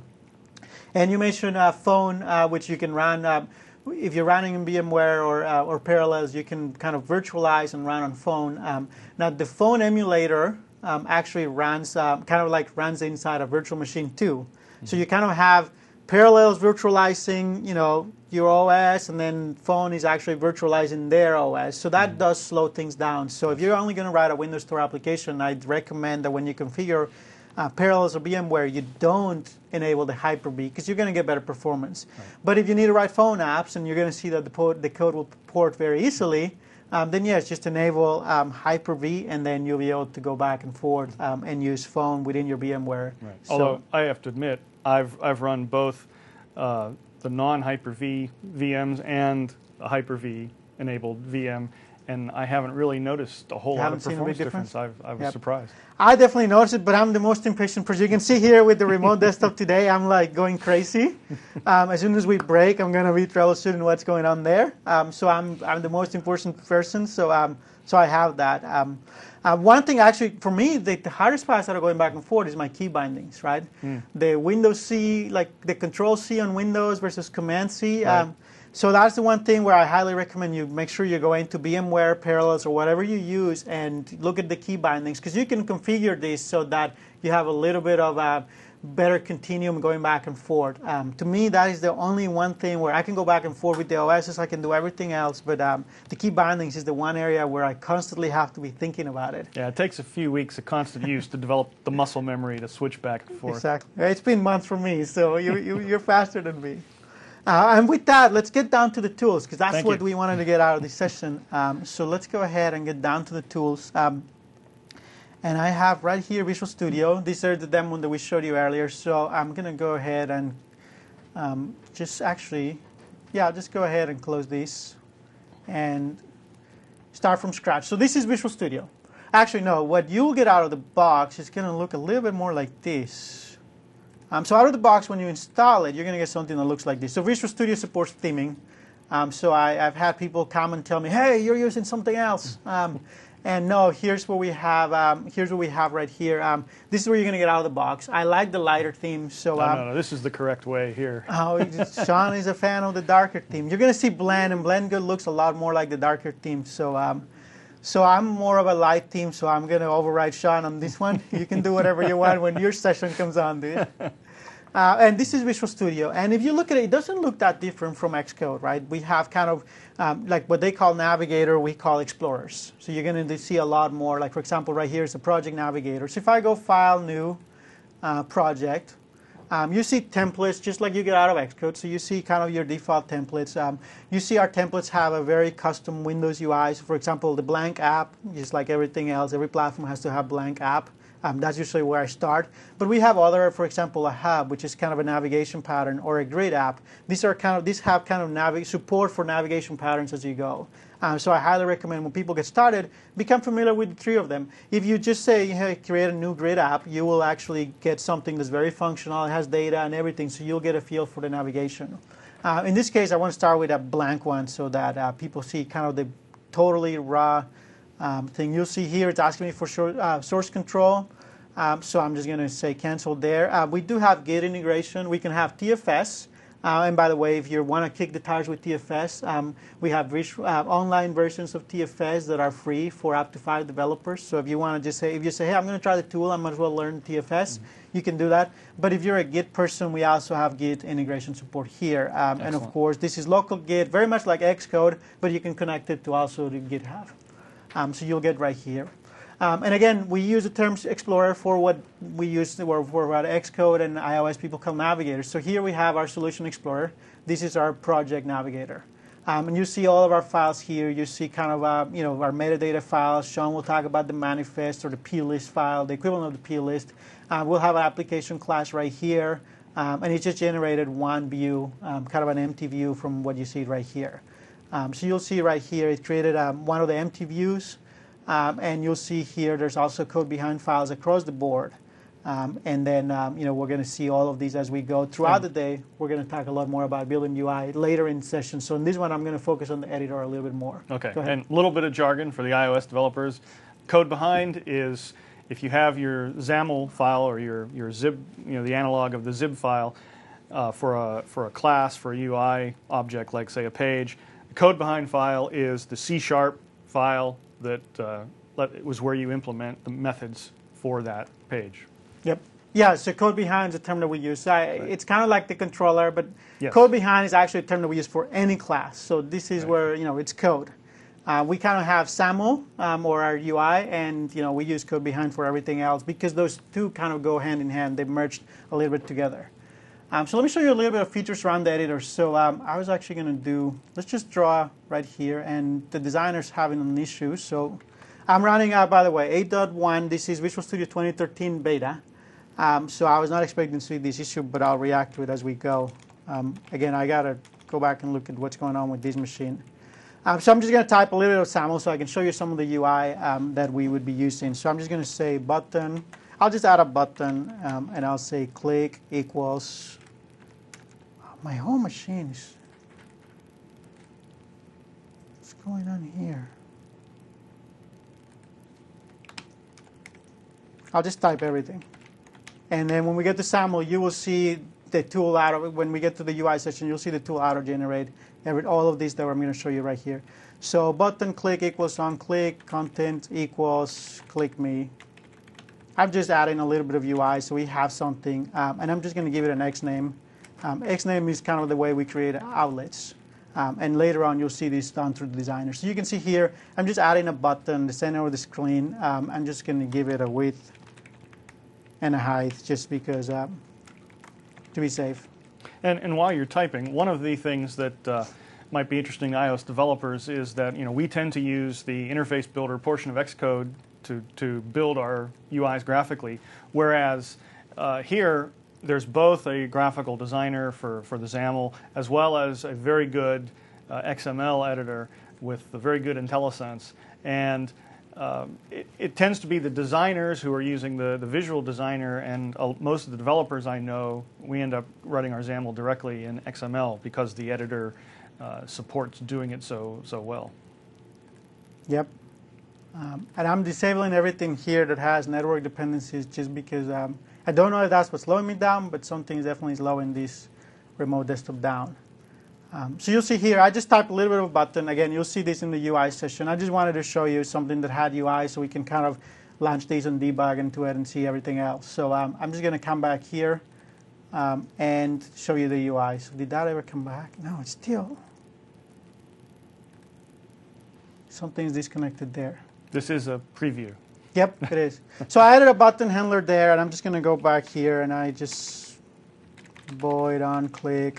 And you mentioned phone, which you can run. If you're running in VMware or Parallels, you can kind of virtualize and run on phone. Now, the phone emulator actually runs kind of like runs inside a virtual machine too. Mm-hmm. So you kind of have Parallels virtualizing, your OS, and then phone is actually virtualizing their OS. So that does slow things down. So if you're only going to write a Windows Store application, I'd recommend that when you configure Parallels or VMware, you don't enable the Hyper-V because you're going to get better performance. Right. But if you need to write phone apps and you're going to see that the code will port very easily, then yes, just enable Hyper-V, and then you'll be able to go back and forth and use phone within your VMware. Right. So, although I have to admit, I've run both the non-Hyper-V VMs and a Hyper-V enabled VM, and I haven't really noticed a whole lot of performance difference. I was surprised. I definitely noticed it, but I'm the most impatient person. You can see here with the remote desktop today, I'm like going crazy. As soon as we break, I'm going to be troubleshooting what's going on there. So I'm the most important person. So I have that. One thing actually for me, the hardest parts that are going back and forth is my key bindings, right? The Windows C, like the Control C on Windows versus Command C. Right. So that's the one thing where I highly recommend you make sure you go into VMware, Parallels, or whatever you use and look at the key bindings, because you can configure this so that you have a little bit of a better continuum going back and forth. To me, that is the only one thing where I can go back and forth with the OSs. I can do everything else, but the key bindings is the one area where I constantly have to be thinking about it. Yeah, it takes a few weeks of constant use to develop the muscle memory to switch back and forth. Exactly. It's been months for me, so you're faster than me. And with that, let's get down to the tools, because that's what we wanted to get out of this session. So let's go ahead and get down to the tools. And I have right here Visual Studio. These are the demo that we showed you earlier. So I'm going to go ahead and just go ahead and close these and start from scratch. So this is Visual Studio. Actually, no, what you'll get out of the box is going to look a little bit more like this. So out of the box, when you install it, you're going to get something that looks like this. So Visual Studio supports theming. So I've had people come and tell me, "Hey, you're using something else." And no, here's what we have. Here's what we have right here. This is what you're going to get out of the box. I like the lighter theme. So no, this is the correct way here. Sean is a fan of the darker theme. You're going to see Blend, and Blend looks a lot more like the darker theme. So I'm more of a light theme, so I'm going to override Sean on this one. You can do whatever you want when your session comes on, dude. And this is Visual Studio. And if you look at it, it doesn't look that different from Xcode, right? We have kind of like what they call Navigator, we call Explorers. So you're going to see a lot more. Like, for example, right here is a Project Navigator. So if I go File, New, Project, you see templates just like you get out of Xcode. So you see kind of your default templates. You see our templates have a very custom Windows UI. So for example, the blank app, just like everything else, every platform has to have blank app. That's usually where I start. But we have other, for example, a hub, which is kind of a navigation pattern, or a grid app. These have kind of support for navigation patterns as you go. So I highly recommend when people get started, become familiar with the three of them. If you just say, hey, create a new grid app, you will actually get something that's very functional. It has data and everything, so you'll get a feel for the navigation. In this case, I want to start with a blank one so that people see kind of the totally raw thing. You'll see here it's asking me for source control. So I'm just going to say cancel there. We do have Git integration. We can have TFS. And by the way, if you want to kick the tires with TFS, we have online versions of TFS that are free for up to 5 developers. So if you want to just say, hey, I'm going to try the tool, I might as well learn TFS, you can do that. But if you're a Git person, we also have Git integration support here. And of course, this is local Git, very much like Xcode, but you can connect it to also to GitHub. So you'll get right here. And again, we use the term Explorer for what we use for what Xcode and iOS people call Navigator. So here we have our Solution Explorer. This is our Project Navigator. And you see all of our files here. You see kind of our metadata files. Sean will talk about the manifest or the plist file, the equivalent of the plist. We'll have an application class right here, and it just generated one view, kind of an empty view from what you see right here. So you'll see right here it created one of the empty views, and you'll see here there's also code behind files across the board. And then we're going to see all of these as we go throughout the day. We're going to talk a lot more about building UI later in session. So in this one, I'm going to focus on the editor a little bit more. Okay, and a little bit of jargon for the iOS developers. Code behind is if you have your XAML file or your zip, the analog of the zip file for a class, for a UI object, like say a page. The code behind file is the C# file that was where you implement the methods for that page. Yep. Yeah, so code behind is a term that we use. It's kind of like the controller, but yes. Code behind is actually a term that we use for any class. So this is where, it's code. We kind of have SAML or our UI, and we use code behind for everything else because those two kind of go hand in hand. They merged a little bit together. So let me show you a little bit of features around the editor. So I was actually going to do, let's just draw right here, and the designer's having an issue. So I'm running, by the way, 8.1. This is Visual Studio 2013 beta. So I was not expecting to see this issue, but I'll react to it as we go. Again, I got to go back and look at what's going on with this machine. So I'm just going to type a little bit of SAML so I can show you some of the UI that we would be using. So I'm just going to say button. I'll just add a button, and I'll say click equals. My whole machine is. What's going on here? I'll just type everything. And then when we get to SAML, you will see the tool auto. When we get to the UI section, you'll see the tool auto generate all of these that I'm going to show you right here. So button click equals on click, content equals click me. I'm just adding a little bit of UI so we have something. And I'm just going to give it an X name. X name is kind of the way we create outlets. And later on, you'll see this done through the designer. So you can see here, I'm just adding a button, the center of the screen. I'm just going to give it a width and a height just because to be safe. And while you're typing, one of the things that might be interesting to iOS developers is that we tend to use the interface builder portion of Xcode to build our UIs graphically, whereas here there's both a graphical designer for the XAML as well as a very good XML editor with a very good IntelliSense. And it tends to be the designers who are using the visual designer, and most of the developers I know, we end up running our XAML directly in XML because the editor supports doing it so well. Yep. And I'm disabling everything here that has network dependencies just because I don't know if that's what's slowing me down, but something is definitely slowing this remote desktop down. So you'll see here, I just typed a little bit of a button. Again, you'll see this in the UI session. I just wanted to show you something that had UI so we can kind of launch these and debug into it and see everything else. So I'm just going to come back here and show you the UI. So did that ever come back? No, it's still. Something's disconnected there. This is a preview. Yep, it is. So I added a button handler there, and I'm just going to go back here, and I just void on click.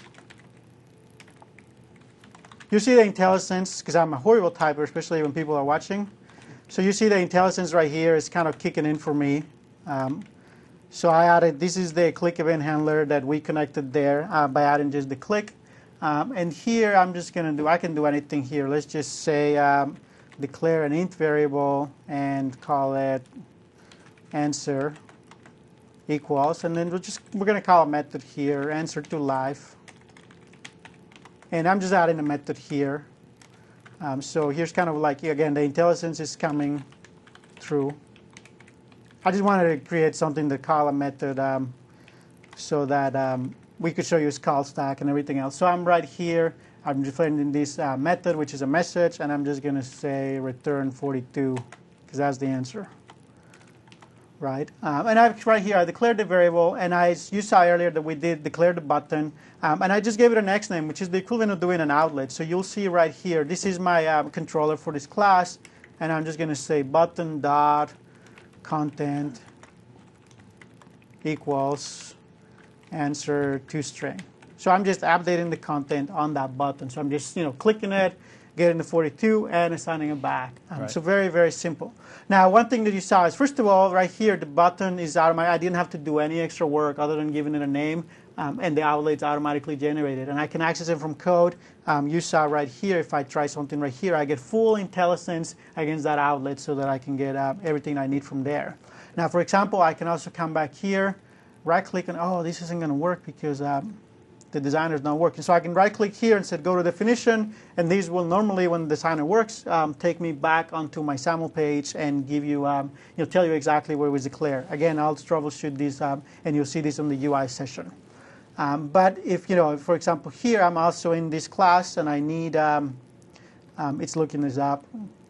You see the IntelliSense, because I'm a horrible typer, especially when people are watching. So you see the IntelliSense right here is kind of kicking in for me. So I added, this is the click event handler that we connected there by adding just the click. And here I'm just going to do, I can do anything here. Let's just say declare an int variable and call it answer equals. And then we're going to call a method here, answer to live. And I'm just adding a method here. So here's kind of like, again, the IntelliSense is coming through. I just wanted to create something to call a method so that we could show you its call stack and everything else. So I'm right here. I'm defining this method, which is a message, and I'm just going to say return 42, because that's the answer. Right? And right here, I declared the variable, and you saw earlier that we did declare the button, and I just gave it an X name, which is the equivalent of doing an outlet. So you'll see right here, this is my controller for this class, and I'm just going to say button dot content equals answer to string. So I'm just updating the content on that button. So I'm just clicking it, getting the 42, and assigning it back. Right. So very, very simple. Now, one thing that you saw is, first of all, right here, the button is automatic. I didn't have to do any extra work other than giving it a name, and the outlet's automatically generated. And I can access it from code. You saw right here, if I try something right here, I get full IntelliSense against that outlet so that I can get everything I need from there. Now, for example, I can also come back here, right-click, and oh, this isn't going to work because the designer is not working. So I can right-click here and say go to definition, and these will normally, when the designer works, take me back onto my SAML page and give you, tell you exactly where it was declared. Again, I'll troubleshoot these, and you'll see this on the UI session. But if, for example, here I'm also in this class, and I need, it's looking this up.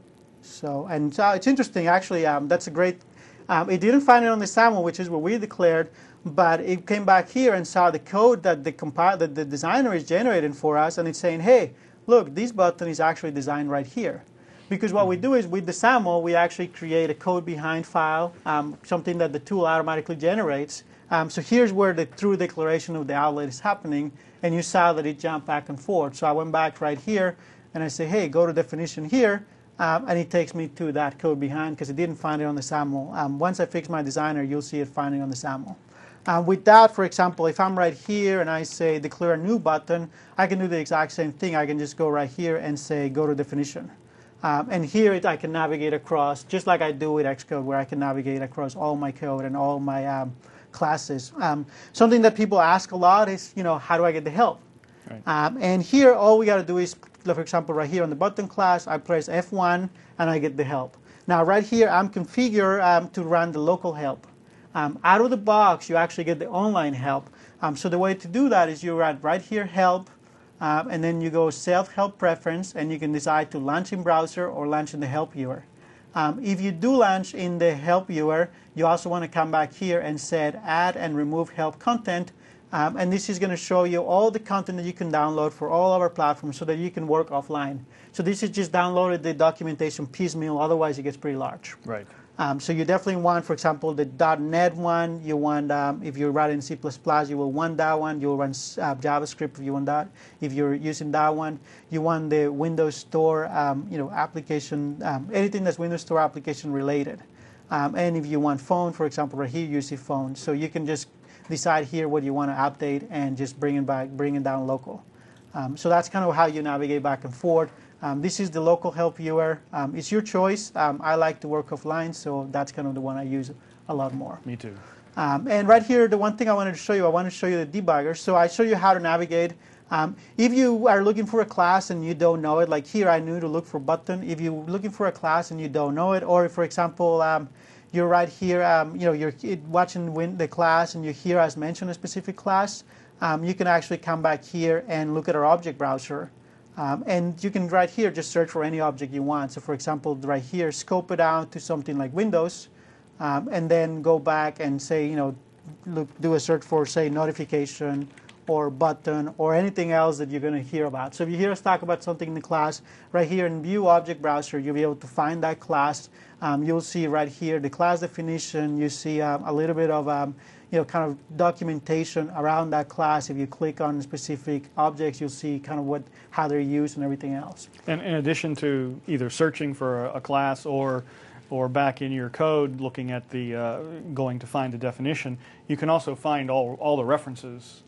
So it's interesting, actually. That's a great. It didn't find it on the SAML, which is what we declared. But it came back here and saw the code that the designer is generating for us, and it's saying, hey, look, this button is actually designed right here. Because what we do is with the SAML, we actually create a code behind file, something that the tool automatically generates. So here's where the true declaration of the outlet is happening, and you saw that it jumped back and forth. So I went back right here, and I say, hey, go to definition here, and it takes me to that code behind because it didn't find it on the SAML. Once I fix my designer, you'll see it finding on the SAML. With that, for example, if I'm right here and I say declare a new button, I can do the exact same thing. I can just go right here and say go to definition. And here I can navigate across, just like I do with Xcode, where I can navigate across all my code and all my classes. Something that people ask a lot is, how do I get the help? Right. And here, all we got to do is, for example, right here on the button class, I press F1 and I get the help. Now, right here, I'm configured to run the local help. Out of the box, you actually get the online help. So the way to do that is you write right here, help, and then you go self-help preference, and you can decide to launch in browser or launch in the help viewer. If you do launch in the help viewer, you also want to come back here and set add and remove help content. And this is going to show you all the content that you can download for all of our platforms so that you can work offline. So this is just downloaded the documentation piecemeal, otherwise it gets pretty large. Right. So you definitely want, for example, the .NET one. You want, if you're writing C++, you will want that one. You'll run JavaScript if you want that. If you're using that one, you want the Windows Store, application, anything that's Windows Store application related. And if you want phone, for example, right here, you see phone. So you can just decide here what you want to update and just bring it down local. So that's kind of how you navigate back and forth. This is the local help viewer. It's your choice. I like to work offline, so that's kind of the one I use a lot more. Me too. And right here, the one thing I wanted to show you, the debugger. So I show you how to navigate. If you are looking for a class and you don't know it, like here I knew to look for button. If you're looking for a class and you don't know it, or if, for example, you're right here, you're watching the class and you hear us mention a specific class, you can actually come back here and look at our object browser. And you can right here just search for any object you want. So for example, right here, scope it out to something like Windows, and then go back and say, do a search for, say, notification or button or anything else that you're going to hear about. So if you hear us talk about something in the class, right here in View Object Browser, you'll be able to find that class. You'll see right here the class definition. You see a little bit of kind of documentation around that class. If you click on specific objects, you'll see kind of how they're used and everything else. And in addition to either searching for a class or back in your code looking at the going to find the definition, you can also find all the references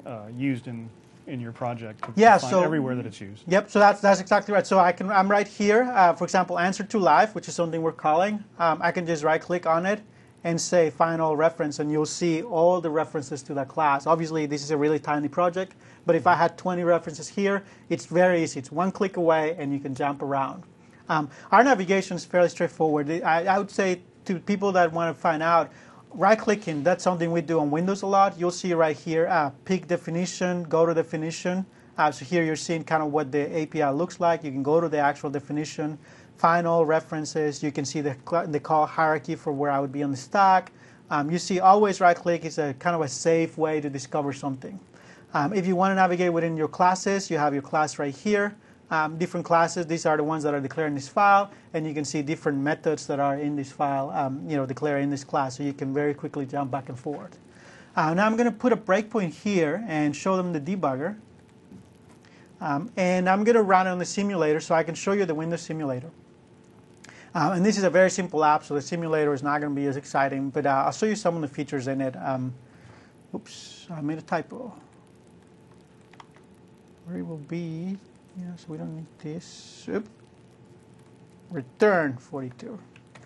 used in your project. To find everywhere that it's used. Yep. So that's exactly right. So I'm right here. For example, answer to live, which is something we're calling. I can just right click on it and say find all reference, and you'll see all the references to that class. Obviously, this is a really tiny project, but if I had 20 references here, it's very easy. It's one click away, and you can jump around. Our navigation is fairly straightforward. I would say to people that want to find out, right-clicking, that's something we do on Windows a lot. You'll see right here, pick definition, go to definition. So here you're seeing kind of what the API looks like. You can go to the actual definition, find all references. You can see the call hierarchy for where I would be on the stack. You see always right-click is a kind of a safe way to discover something. If you want to navigate within your classes, you have your class right here. Different classes, these are the ones that are declared in this file, and you can see different methods that are in this file, declared in this class, so you can very quickly jump back and forth. Now I'm going to put a breakpoint here and show them the debugger. And I'm going to run it on the simulator so I can show you the Windows simulator. And this is a very simple app, so the simulator is not going to be as exciting, but I'll show you some of the features in it. Oops, I made a typo. Where it will be, yeah, so we don't need this. Oop. Return 42.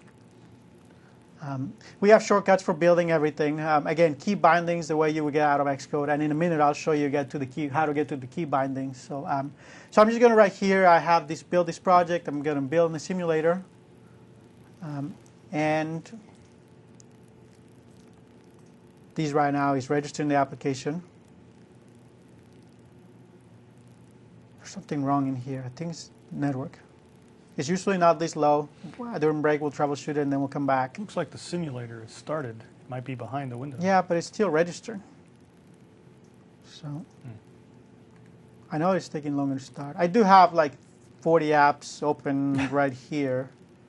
We have shortcuts for building everything. Again, key bindings the way you would get out of Xcode, and in a minute I'll show you how to get to the key bindings. So, so I'm just going to write here. I have this build this project. I'm going to build in the simulator, and this right now is registering the application. There's something wrong in here. I think it's network. It's usually not this low. During break, we'll troubleshoot it, and then we'll come back. Looks like the simulator is started. It might be behind the window. Yeah, but it's still registering. So I know it's taking longer to start. I do have like 40 apps open right here.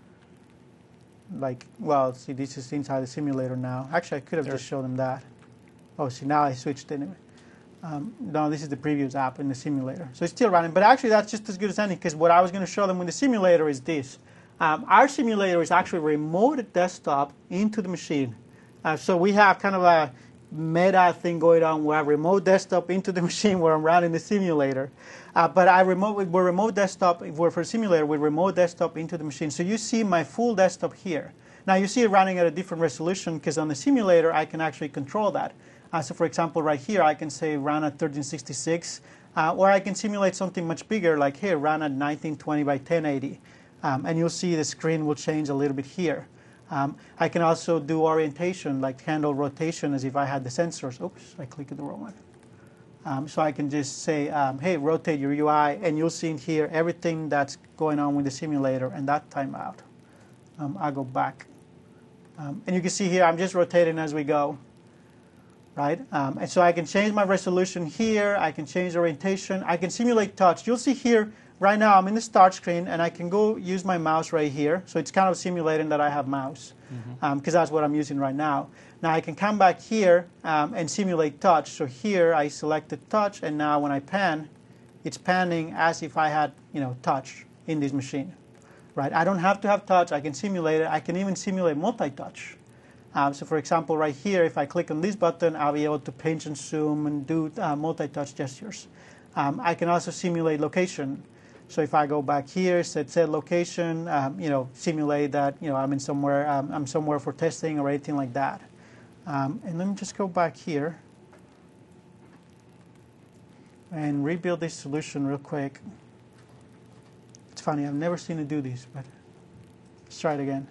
Like, well, see, this is inside the simulator now. Actually, I could have just shown them that. Oh, see, now I switched anyway. No, this is the previous app in the simulator. So it's still running. But actually, that's just as good as any, because what I was going to show them with the simulator is this. Our simulator is actually remote desktop into the machine. So we have kind of a meta thing going on where I remote desktop into the machine where I'm running the simulator. But we're remote desktop, if we're for simulator, we remote desktop into the machine. So you see my full desktop here. Now you see it running at a different resolution because on the simulator I can actually control that. So for example, right here, I can say run at 1366, or I can simulate something much bigger, like here, run at 1920 by 1080. And you'll see the screen will change a little bit here. I can also do orientation, like handle rotation as if I had the sensors. Oops, I clicked the wrong one. So I can just say, hey, rotate your UI, and you'll see in here everything that's going on with the simulator and that timeout. I'll go back. And you can see here, I'm just rotating as we go. Right? And so I can change my resolution here. I can change orientation. I can simulate touch. You'll see here, right now I'm in the start screen, and I can go use my mouse right here. So it's kind of simulating that I have mouse, because that's what I'm using right now. Now I can come back here and simulate touch. So here I selected touch, and now when I pan, it's panning as if I had touch in this machine. Right? I don't have to have touch. I can simulate it. I can even simulate multi-touch. So for example, right here, if I click on this button, I'll be able to pinch and zoom and do multi-touch gestures. I can also simulate location. So if I go back here, set location, simulate that I'm somewhere for testing or anything like that. And let me just go back here and rebuild this solution real quick. It's funny, I've never seen it do this, but let's try it again.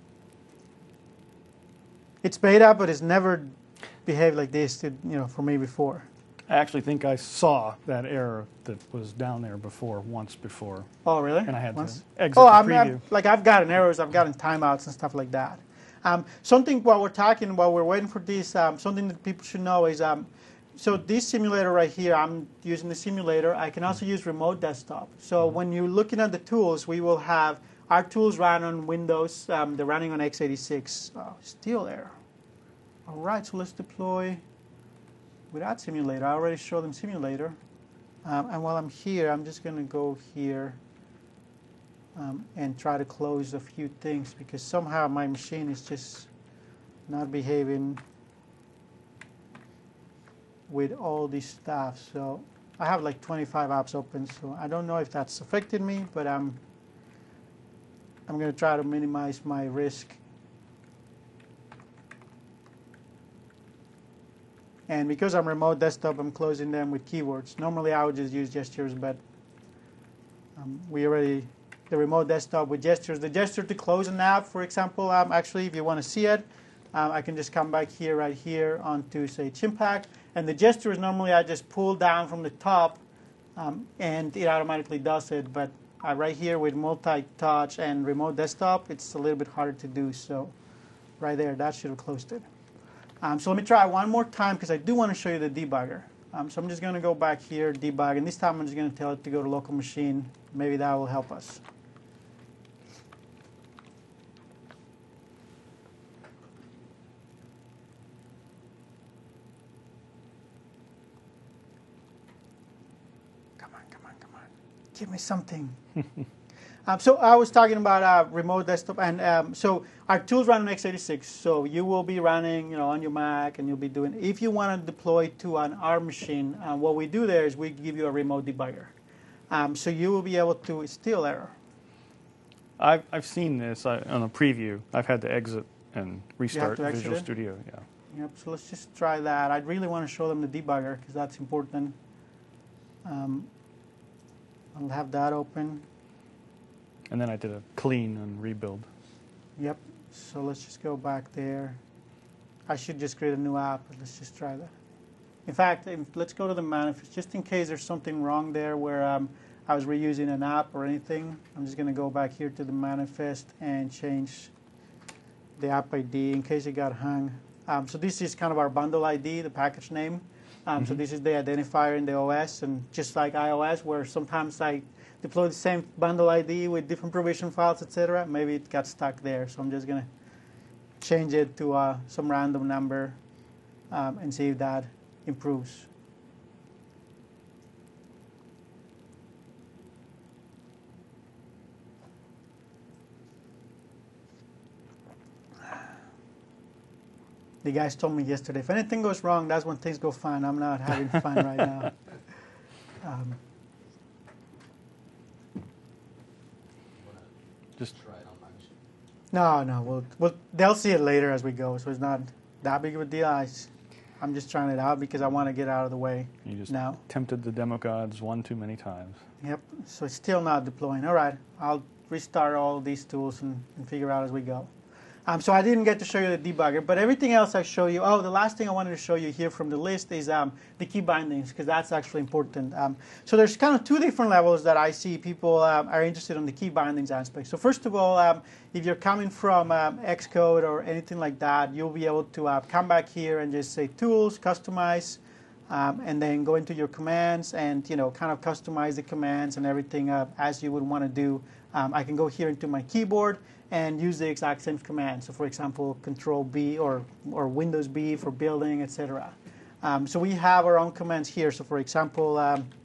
It's beta, but it's never behaved like this, for me before. I actually think I saw that error that was down there once before. Oh, really? And I had to exit the preview. preview. I've gotten errors, I've gotten timeouts and stuff like that. Something while we're waiting for this, something that people should know is, so this simulator right here, I'm using the simulator. I can also use remote desktop. So when you're looking at the tools, we will have our tools run on Windows. They're running on x86. Oh, still error. All right, so let's deploy without simulator. I already showed them simulator. And while I'm here, I'm just going to go here and try to close a few things because somehow my machine is just not behaving with all this stuff. So I have like 25 apps open, so I don't know if that's affected me, but I'm going to try to minimize my risk. And because I'm remote desktop, I'm closing them with keywords. Normally, I would just use gestures, but the remote desktop with gestures. The gesture to close an app, for example, actually, if you want to see it, I can just come back here, right here, onto, say, Chimpact. And the gesture is normally I just pull down from the top, and it automatically does it. But right here with multi-touch and remote desktop, it's a little bit harder to do. So right there, that should have closed it. So let me try one more time because I do want to show you the debugger. So I'm just going to go back here, debug, and this time I'm just going to tell it to go to local machine. Maybe that will help us. give me something. So I was talking about remote desktop, and so our tools run on x86. So you will be running, on your Mac, and you'll be doing. If you want to deploy to an ARM machine, what we do there is we give you a remote debugger. So you will be able to steal error. I've seen this on a preview. I've had to exit and restart to exit Visual it? Studio. Yeah. Yep. So let's just try that. I'd really want to show them the debugger because that's important. I'll have that open. And then I did a clean and rebuild. Yep. So let's just go back there. I should just create a new app. But let's just try that. In fact, let's go to the manifest just in case there's something wrong there where I was reusing an app or anything. I'm just going to go back here to the manifest and change the app ID in case it got hung. So this is kind of our bundle ID, the package name. So this is the identifier in the OS, and just like iOS, where sometimes I deploy the same bundle ID with different provision files, etc. Maybe it got stuck there, so I'm just going to change it to some random number and see if that improves. The guys told me yesterday, if anything goes wrong, that's when things go fine. I'm not having fun right now. Just Try it on my machine. No. They'll see it later as we go, so it's not that big of a deal. I'm just trying it out because I want to get out of the way You just now. tempted the demo gods one too many times. Yep, so it's still not deploying. All right, I'll restart all of these tools and figure out as we go. So I didn't get to show you the debugger, but everything else I show you. Oh, the last thing I wanted to show you here from the list is the key bindings, because that's actually important. So there's kind of two different levels that I see people are interested in the key bindings aspect. So first of all, if you're coming from Xcode or anything like that, you'll be able to come back here and just say Tools, Customize, and then go into your commands and kind of customize the commands and everything as you would want to do. I can go here into my keyboard and use the exact same command. So for example, Control B or Windows B for building, etc. So we have our own commands here. So for example,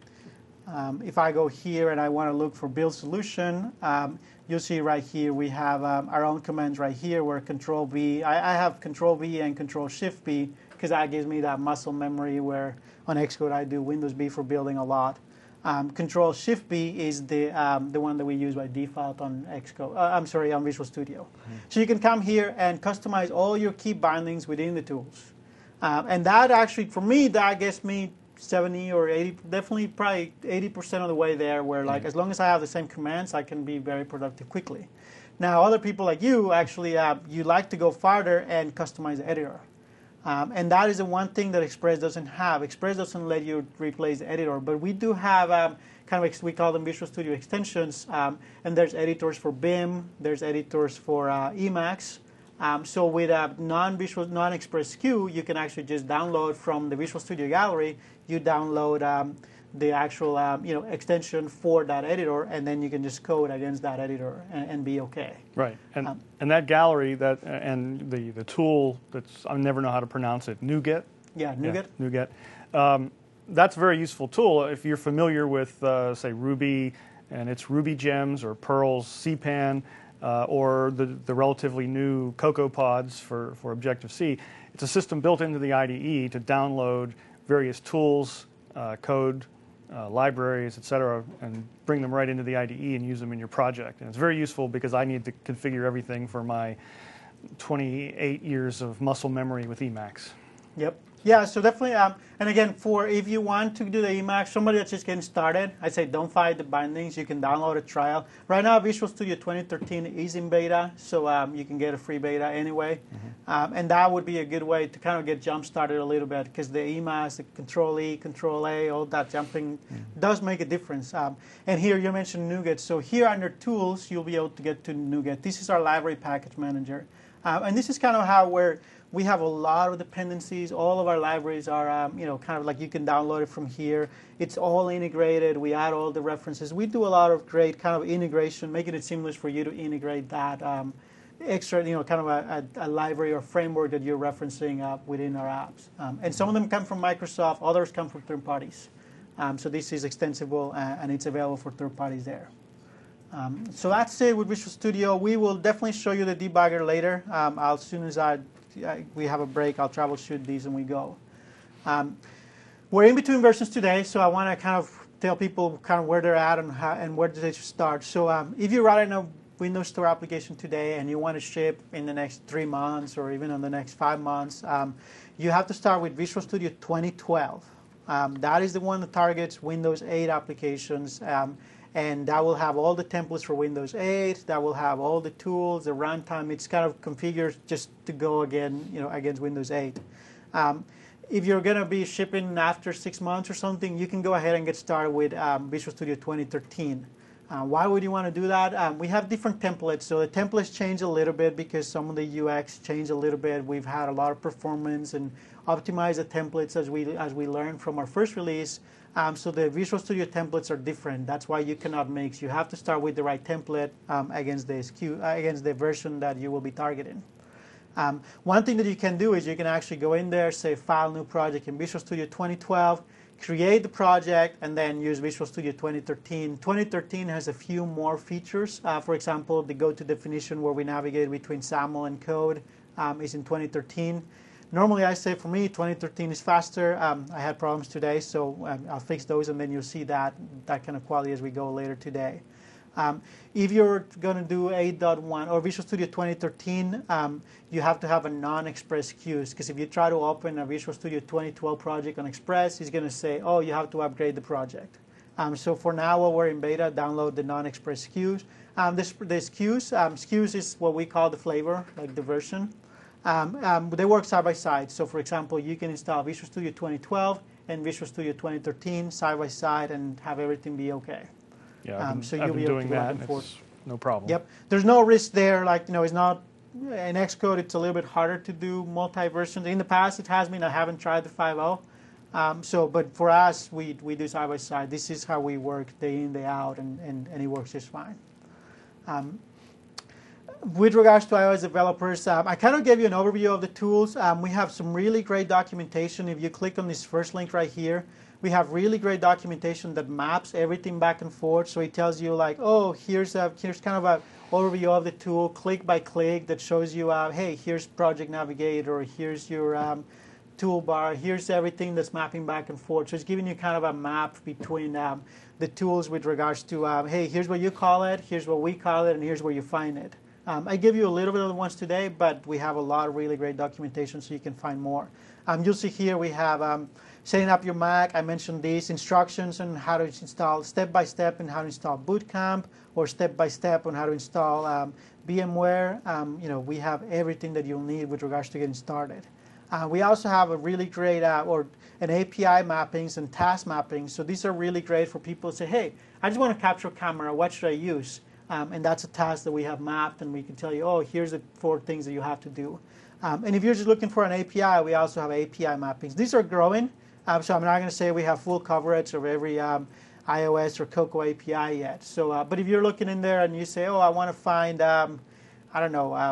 if I go here and I want to look for build solution, you'll see right here we have our own commands right here where Control B, I have Control B and Control Shift B because that gives me that muscle memory where on Xcode I do Windows B for building a lot. Control Shift B is the one that we use by default on Xcode. On Visual Studio. So you can come here and customize all your key bindings within the tools, and that actually, for me, that gets me 70 or 80, definitely probably 80% of the way there. Where like as long as I have the same commands, I can be very productive quickly. Now, other people like you actually you like to go farther and customize the editor. And that is the one thing that Express doesn't have. Express doesn't let you replace the editor, but we do have kind of, we call them Visual Studio extensions, and there's editors for BIM, there's editors for Emacs. So with a non-Express SKU, you can actually just download from the Visual Studio gallery, you download the actual extension for that editor, and then you can just code against that editor and be okay. Right, and that gallery and the tool I never know how to pronounce it. NuGet. Yeah, NuGet. Yeah, NuGet. That's a very useful tool if you're familiar with say Ruby and its Ruby gems or Perl's CPAN or the relatively new CocoaPods for Objective-C. It's a system built into the IDE to download various tools, code, libraries, etc., and bring them right into the IDE and use them in your project. And it's very useful because I need to configure everything for my 28 years of muscle memory with Emacs. Yep. Yeah, so definitely, and again, if you want to do the Emacs, somebody that's just getting started, I'd say don't fight the bindings. You can download a trial. Right now, Visual Studio 2013 is in beta, so you can get a free beta anyway. And that would be a good way to kind of get jump-started a little bit, because the Emacs, the Control-E, Control-A, all that jumping does make a difference. And here, you mentioned NuGet. So here under Tools, you'll be able to get to NuGet. This is our library package manager. And this is kind of we have a lot of dependencies. All of our libraries are, kind of like you can download it from here. It's all integrated. We add all the references. We do a lot of great kind of integration, making it seamless for you to integrate that extra, kind of a library or framework that you're referencing within our apps. And some of them come from Microsoft. Others come from third parties. So this is extensible and it's available for third parties there. So that's it with Visual Studio. We will definitely show you the debugger later. As soon as we have a break, I'll troubleshoot these and we go. We're in between versions today, so I want to kind of tell people kind of where they're at and where they should start. So if you're writing a Windows Store application today and you want to ship in the next 3 months or even in the next 5 months, you have to start with Visual Studio 2012. That is the one that targets Windows 8 applications, and that will have all the templates for Windows 8. That will have all the tools, the runtime. It's kind of configured just to go again, against Windows 8. If you're going to be shipping after 6 months or something, you can go ahead and get started with Visual Studio 2013. Why would you want to do that? We have different templates, so the templates change a little bit because some of the UX changed a little bit. We've had a lot of performance and optimized the templates as we learned from our first release. So the Visual Studio templates are different. That's why you cannot mix. You have to start with the right template against the version that you will be targeting. One thing that you can do is you can actually go in there, say File, New Project in Visual Studio 2012, create the project, and then use Visual Studio 2013. 2013 has a few more features. For example, the go-to definition where we navigate between SAML and code is in 2013. Normally, I say for me, 2013 is faster. I had problems today, so I'll fix those, and then you'll see that kind of quality as we go later today. If you're going to do 8.1 or Visual Studio 2013, you have to have a non-Express queues, because if you try to open a Visual Studio 2012 project on Express, it's going to say, oh, you have to upgrade the project. So for now, while we're in beta, download the non-Express queues. SKUs is what we call the flavor, like the version. They work side by side. So for example, you can install Visual Studio 2012 and Visual Studio 2013 side by side and have everything be okay. Yeah, so you'll be able to go back and forth. No problem. Yep. There's no risk there. Like, it's not in Xcode. It's a little bit harder to do multi-versions. In the past, it has been. I haven't tried the 5.0. But for us, we do side by side. This is how we work day in, day out, and it works just fine. With regards to iOS developers, I kind of gave you an overview of the tools. We have some really great documentation. If you click on this first link right here, we have really great documentation that maps everything back and forth. So it tells you like, oh, here's kind of an overview of the tool, click by click, that shows you, hey, here's Project Navigator, here's your toolbar, here's everything that's mapping back and forth. So it's giving you kind of a map between the tools with regards to, hey, here's what you call it, here's what we call it, and here's where you find it. I give you a little bit of the ones today, but we have a lot of really great documentation so you can find more. You'll see here we have setting up your Mac. I mentioned these instructions on how to install step-by-step and how to install Boot Camp, or step-by-step on how to install VMware. We have everything that you'll need with regards to getting started. We also have a really great an API mappings and task mappings. So these are really great for people to say, hey, I just want to capture camera. What should I use? And that's a task that we have mapped, and we can tell you, oh, here's the 4 things that you have to do. And if you're just looking for an API, we also have API mappings. These are growing, so I'm not going to say we have full coverage of every iOS or Cocoa API yet. So, but if you're looking in there and you say, oh, I want to find, I don't know,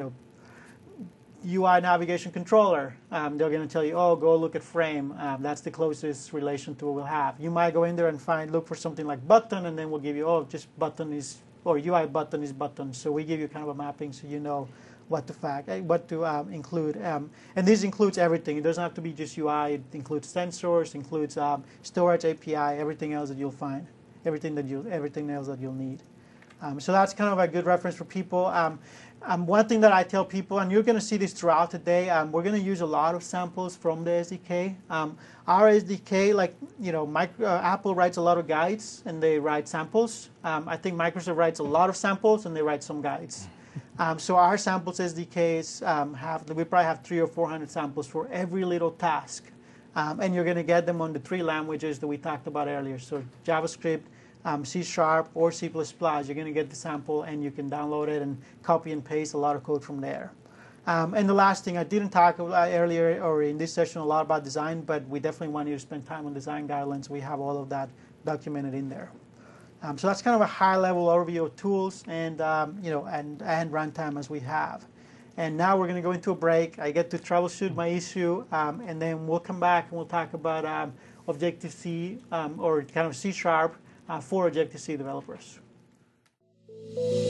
UI navigation controller, they're going to tell you, oh, go look at Frame. That's the closest relation tool we'll have. You might go in there and look for something like button, and then we'll give you, oh, just button is, or UI button is button. So we give you kind of a mapping so you know what to include. And this includes everything. It doesn't have to be just UI. It includes sensors, includes storage API, everything else that you'll find, everything else that you'll need. So that's kind of a good reference for people. One thing that I tell people, and you're going to see this throughout the day, we're going to use a lot of samples from the SDK. Our SDK, like, Apple writes a lot of guides and they write samples. I think Microsoft writes a lot of samples and they write some guides. So our samples SDKs we probably have 300 or 400 samples for every little task. And you're going to get them on the 3 languages that we talked about earlier. So JavaScript, C# or C++, you're going to get the sample and you can download it and copy and paste a lot of code from there. And the last thing, I didn't talk about earlier or in this session a lot about design, but we definitely want you to spend time on design guidelines. We have all of that documented in there. So that's kind of a high-level overview of tools and and runtime as we have. And now we're going to go into a break. I get to troubleshoot my issue, and then we'll come back and we'll talk about Objective-C or kind of C# for Objective-C developers.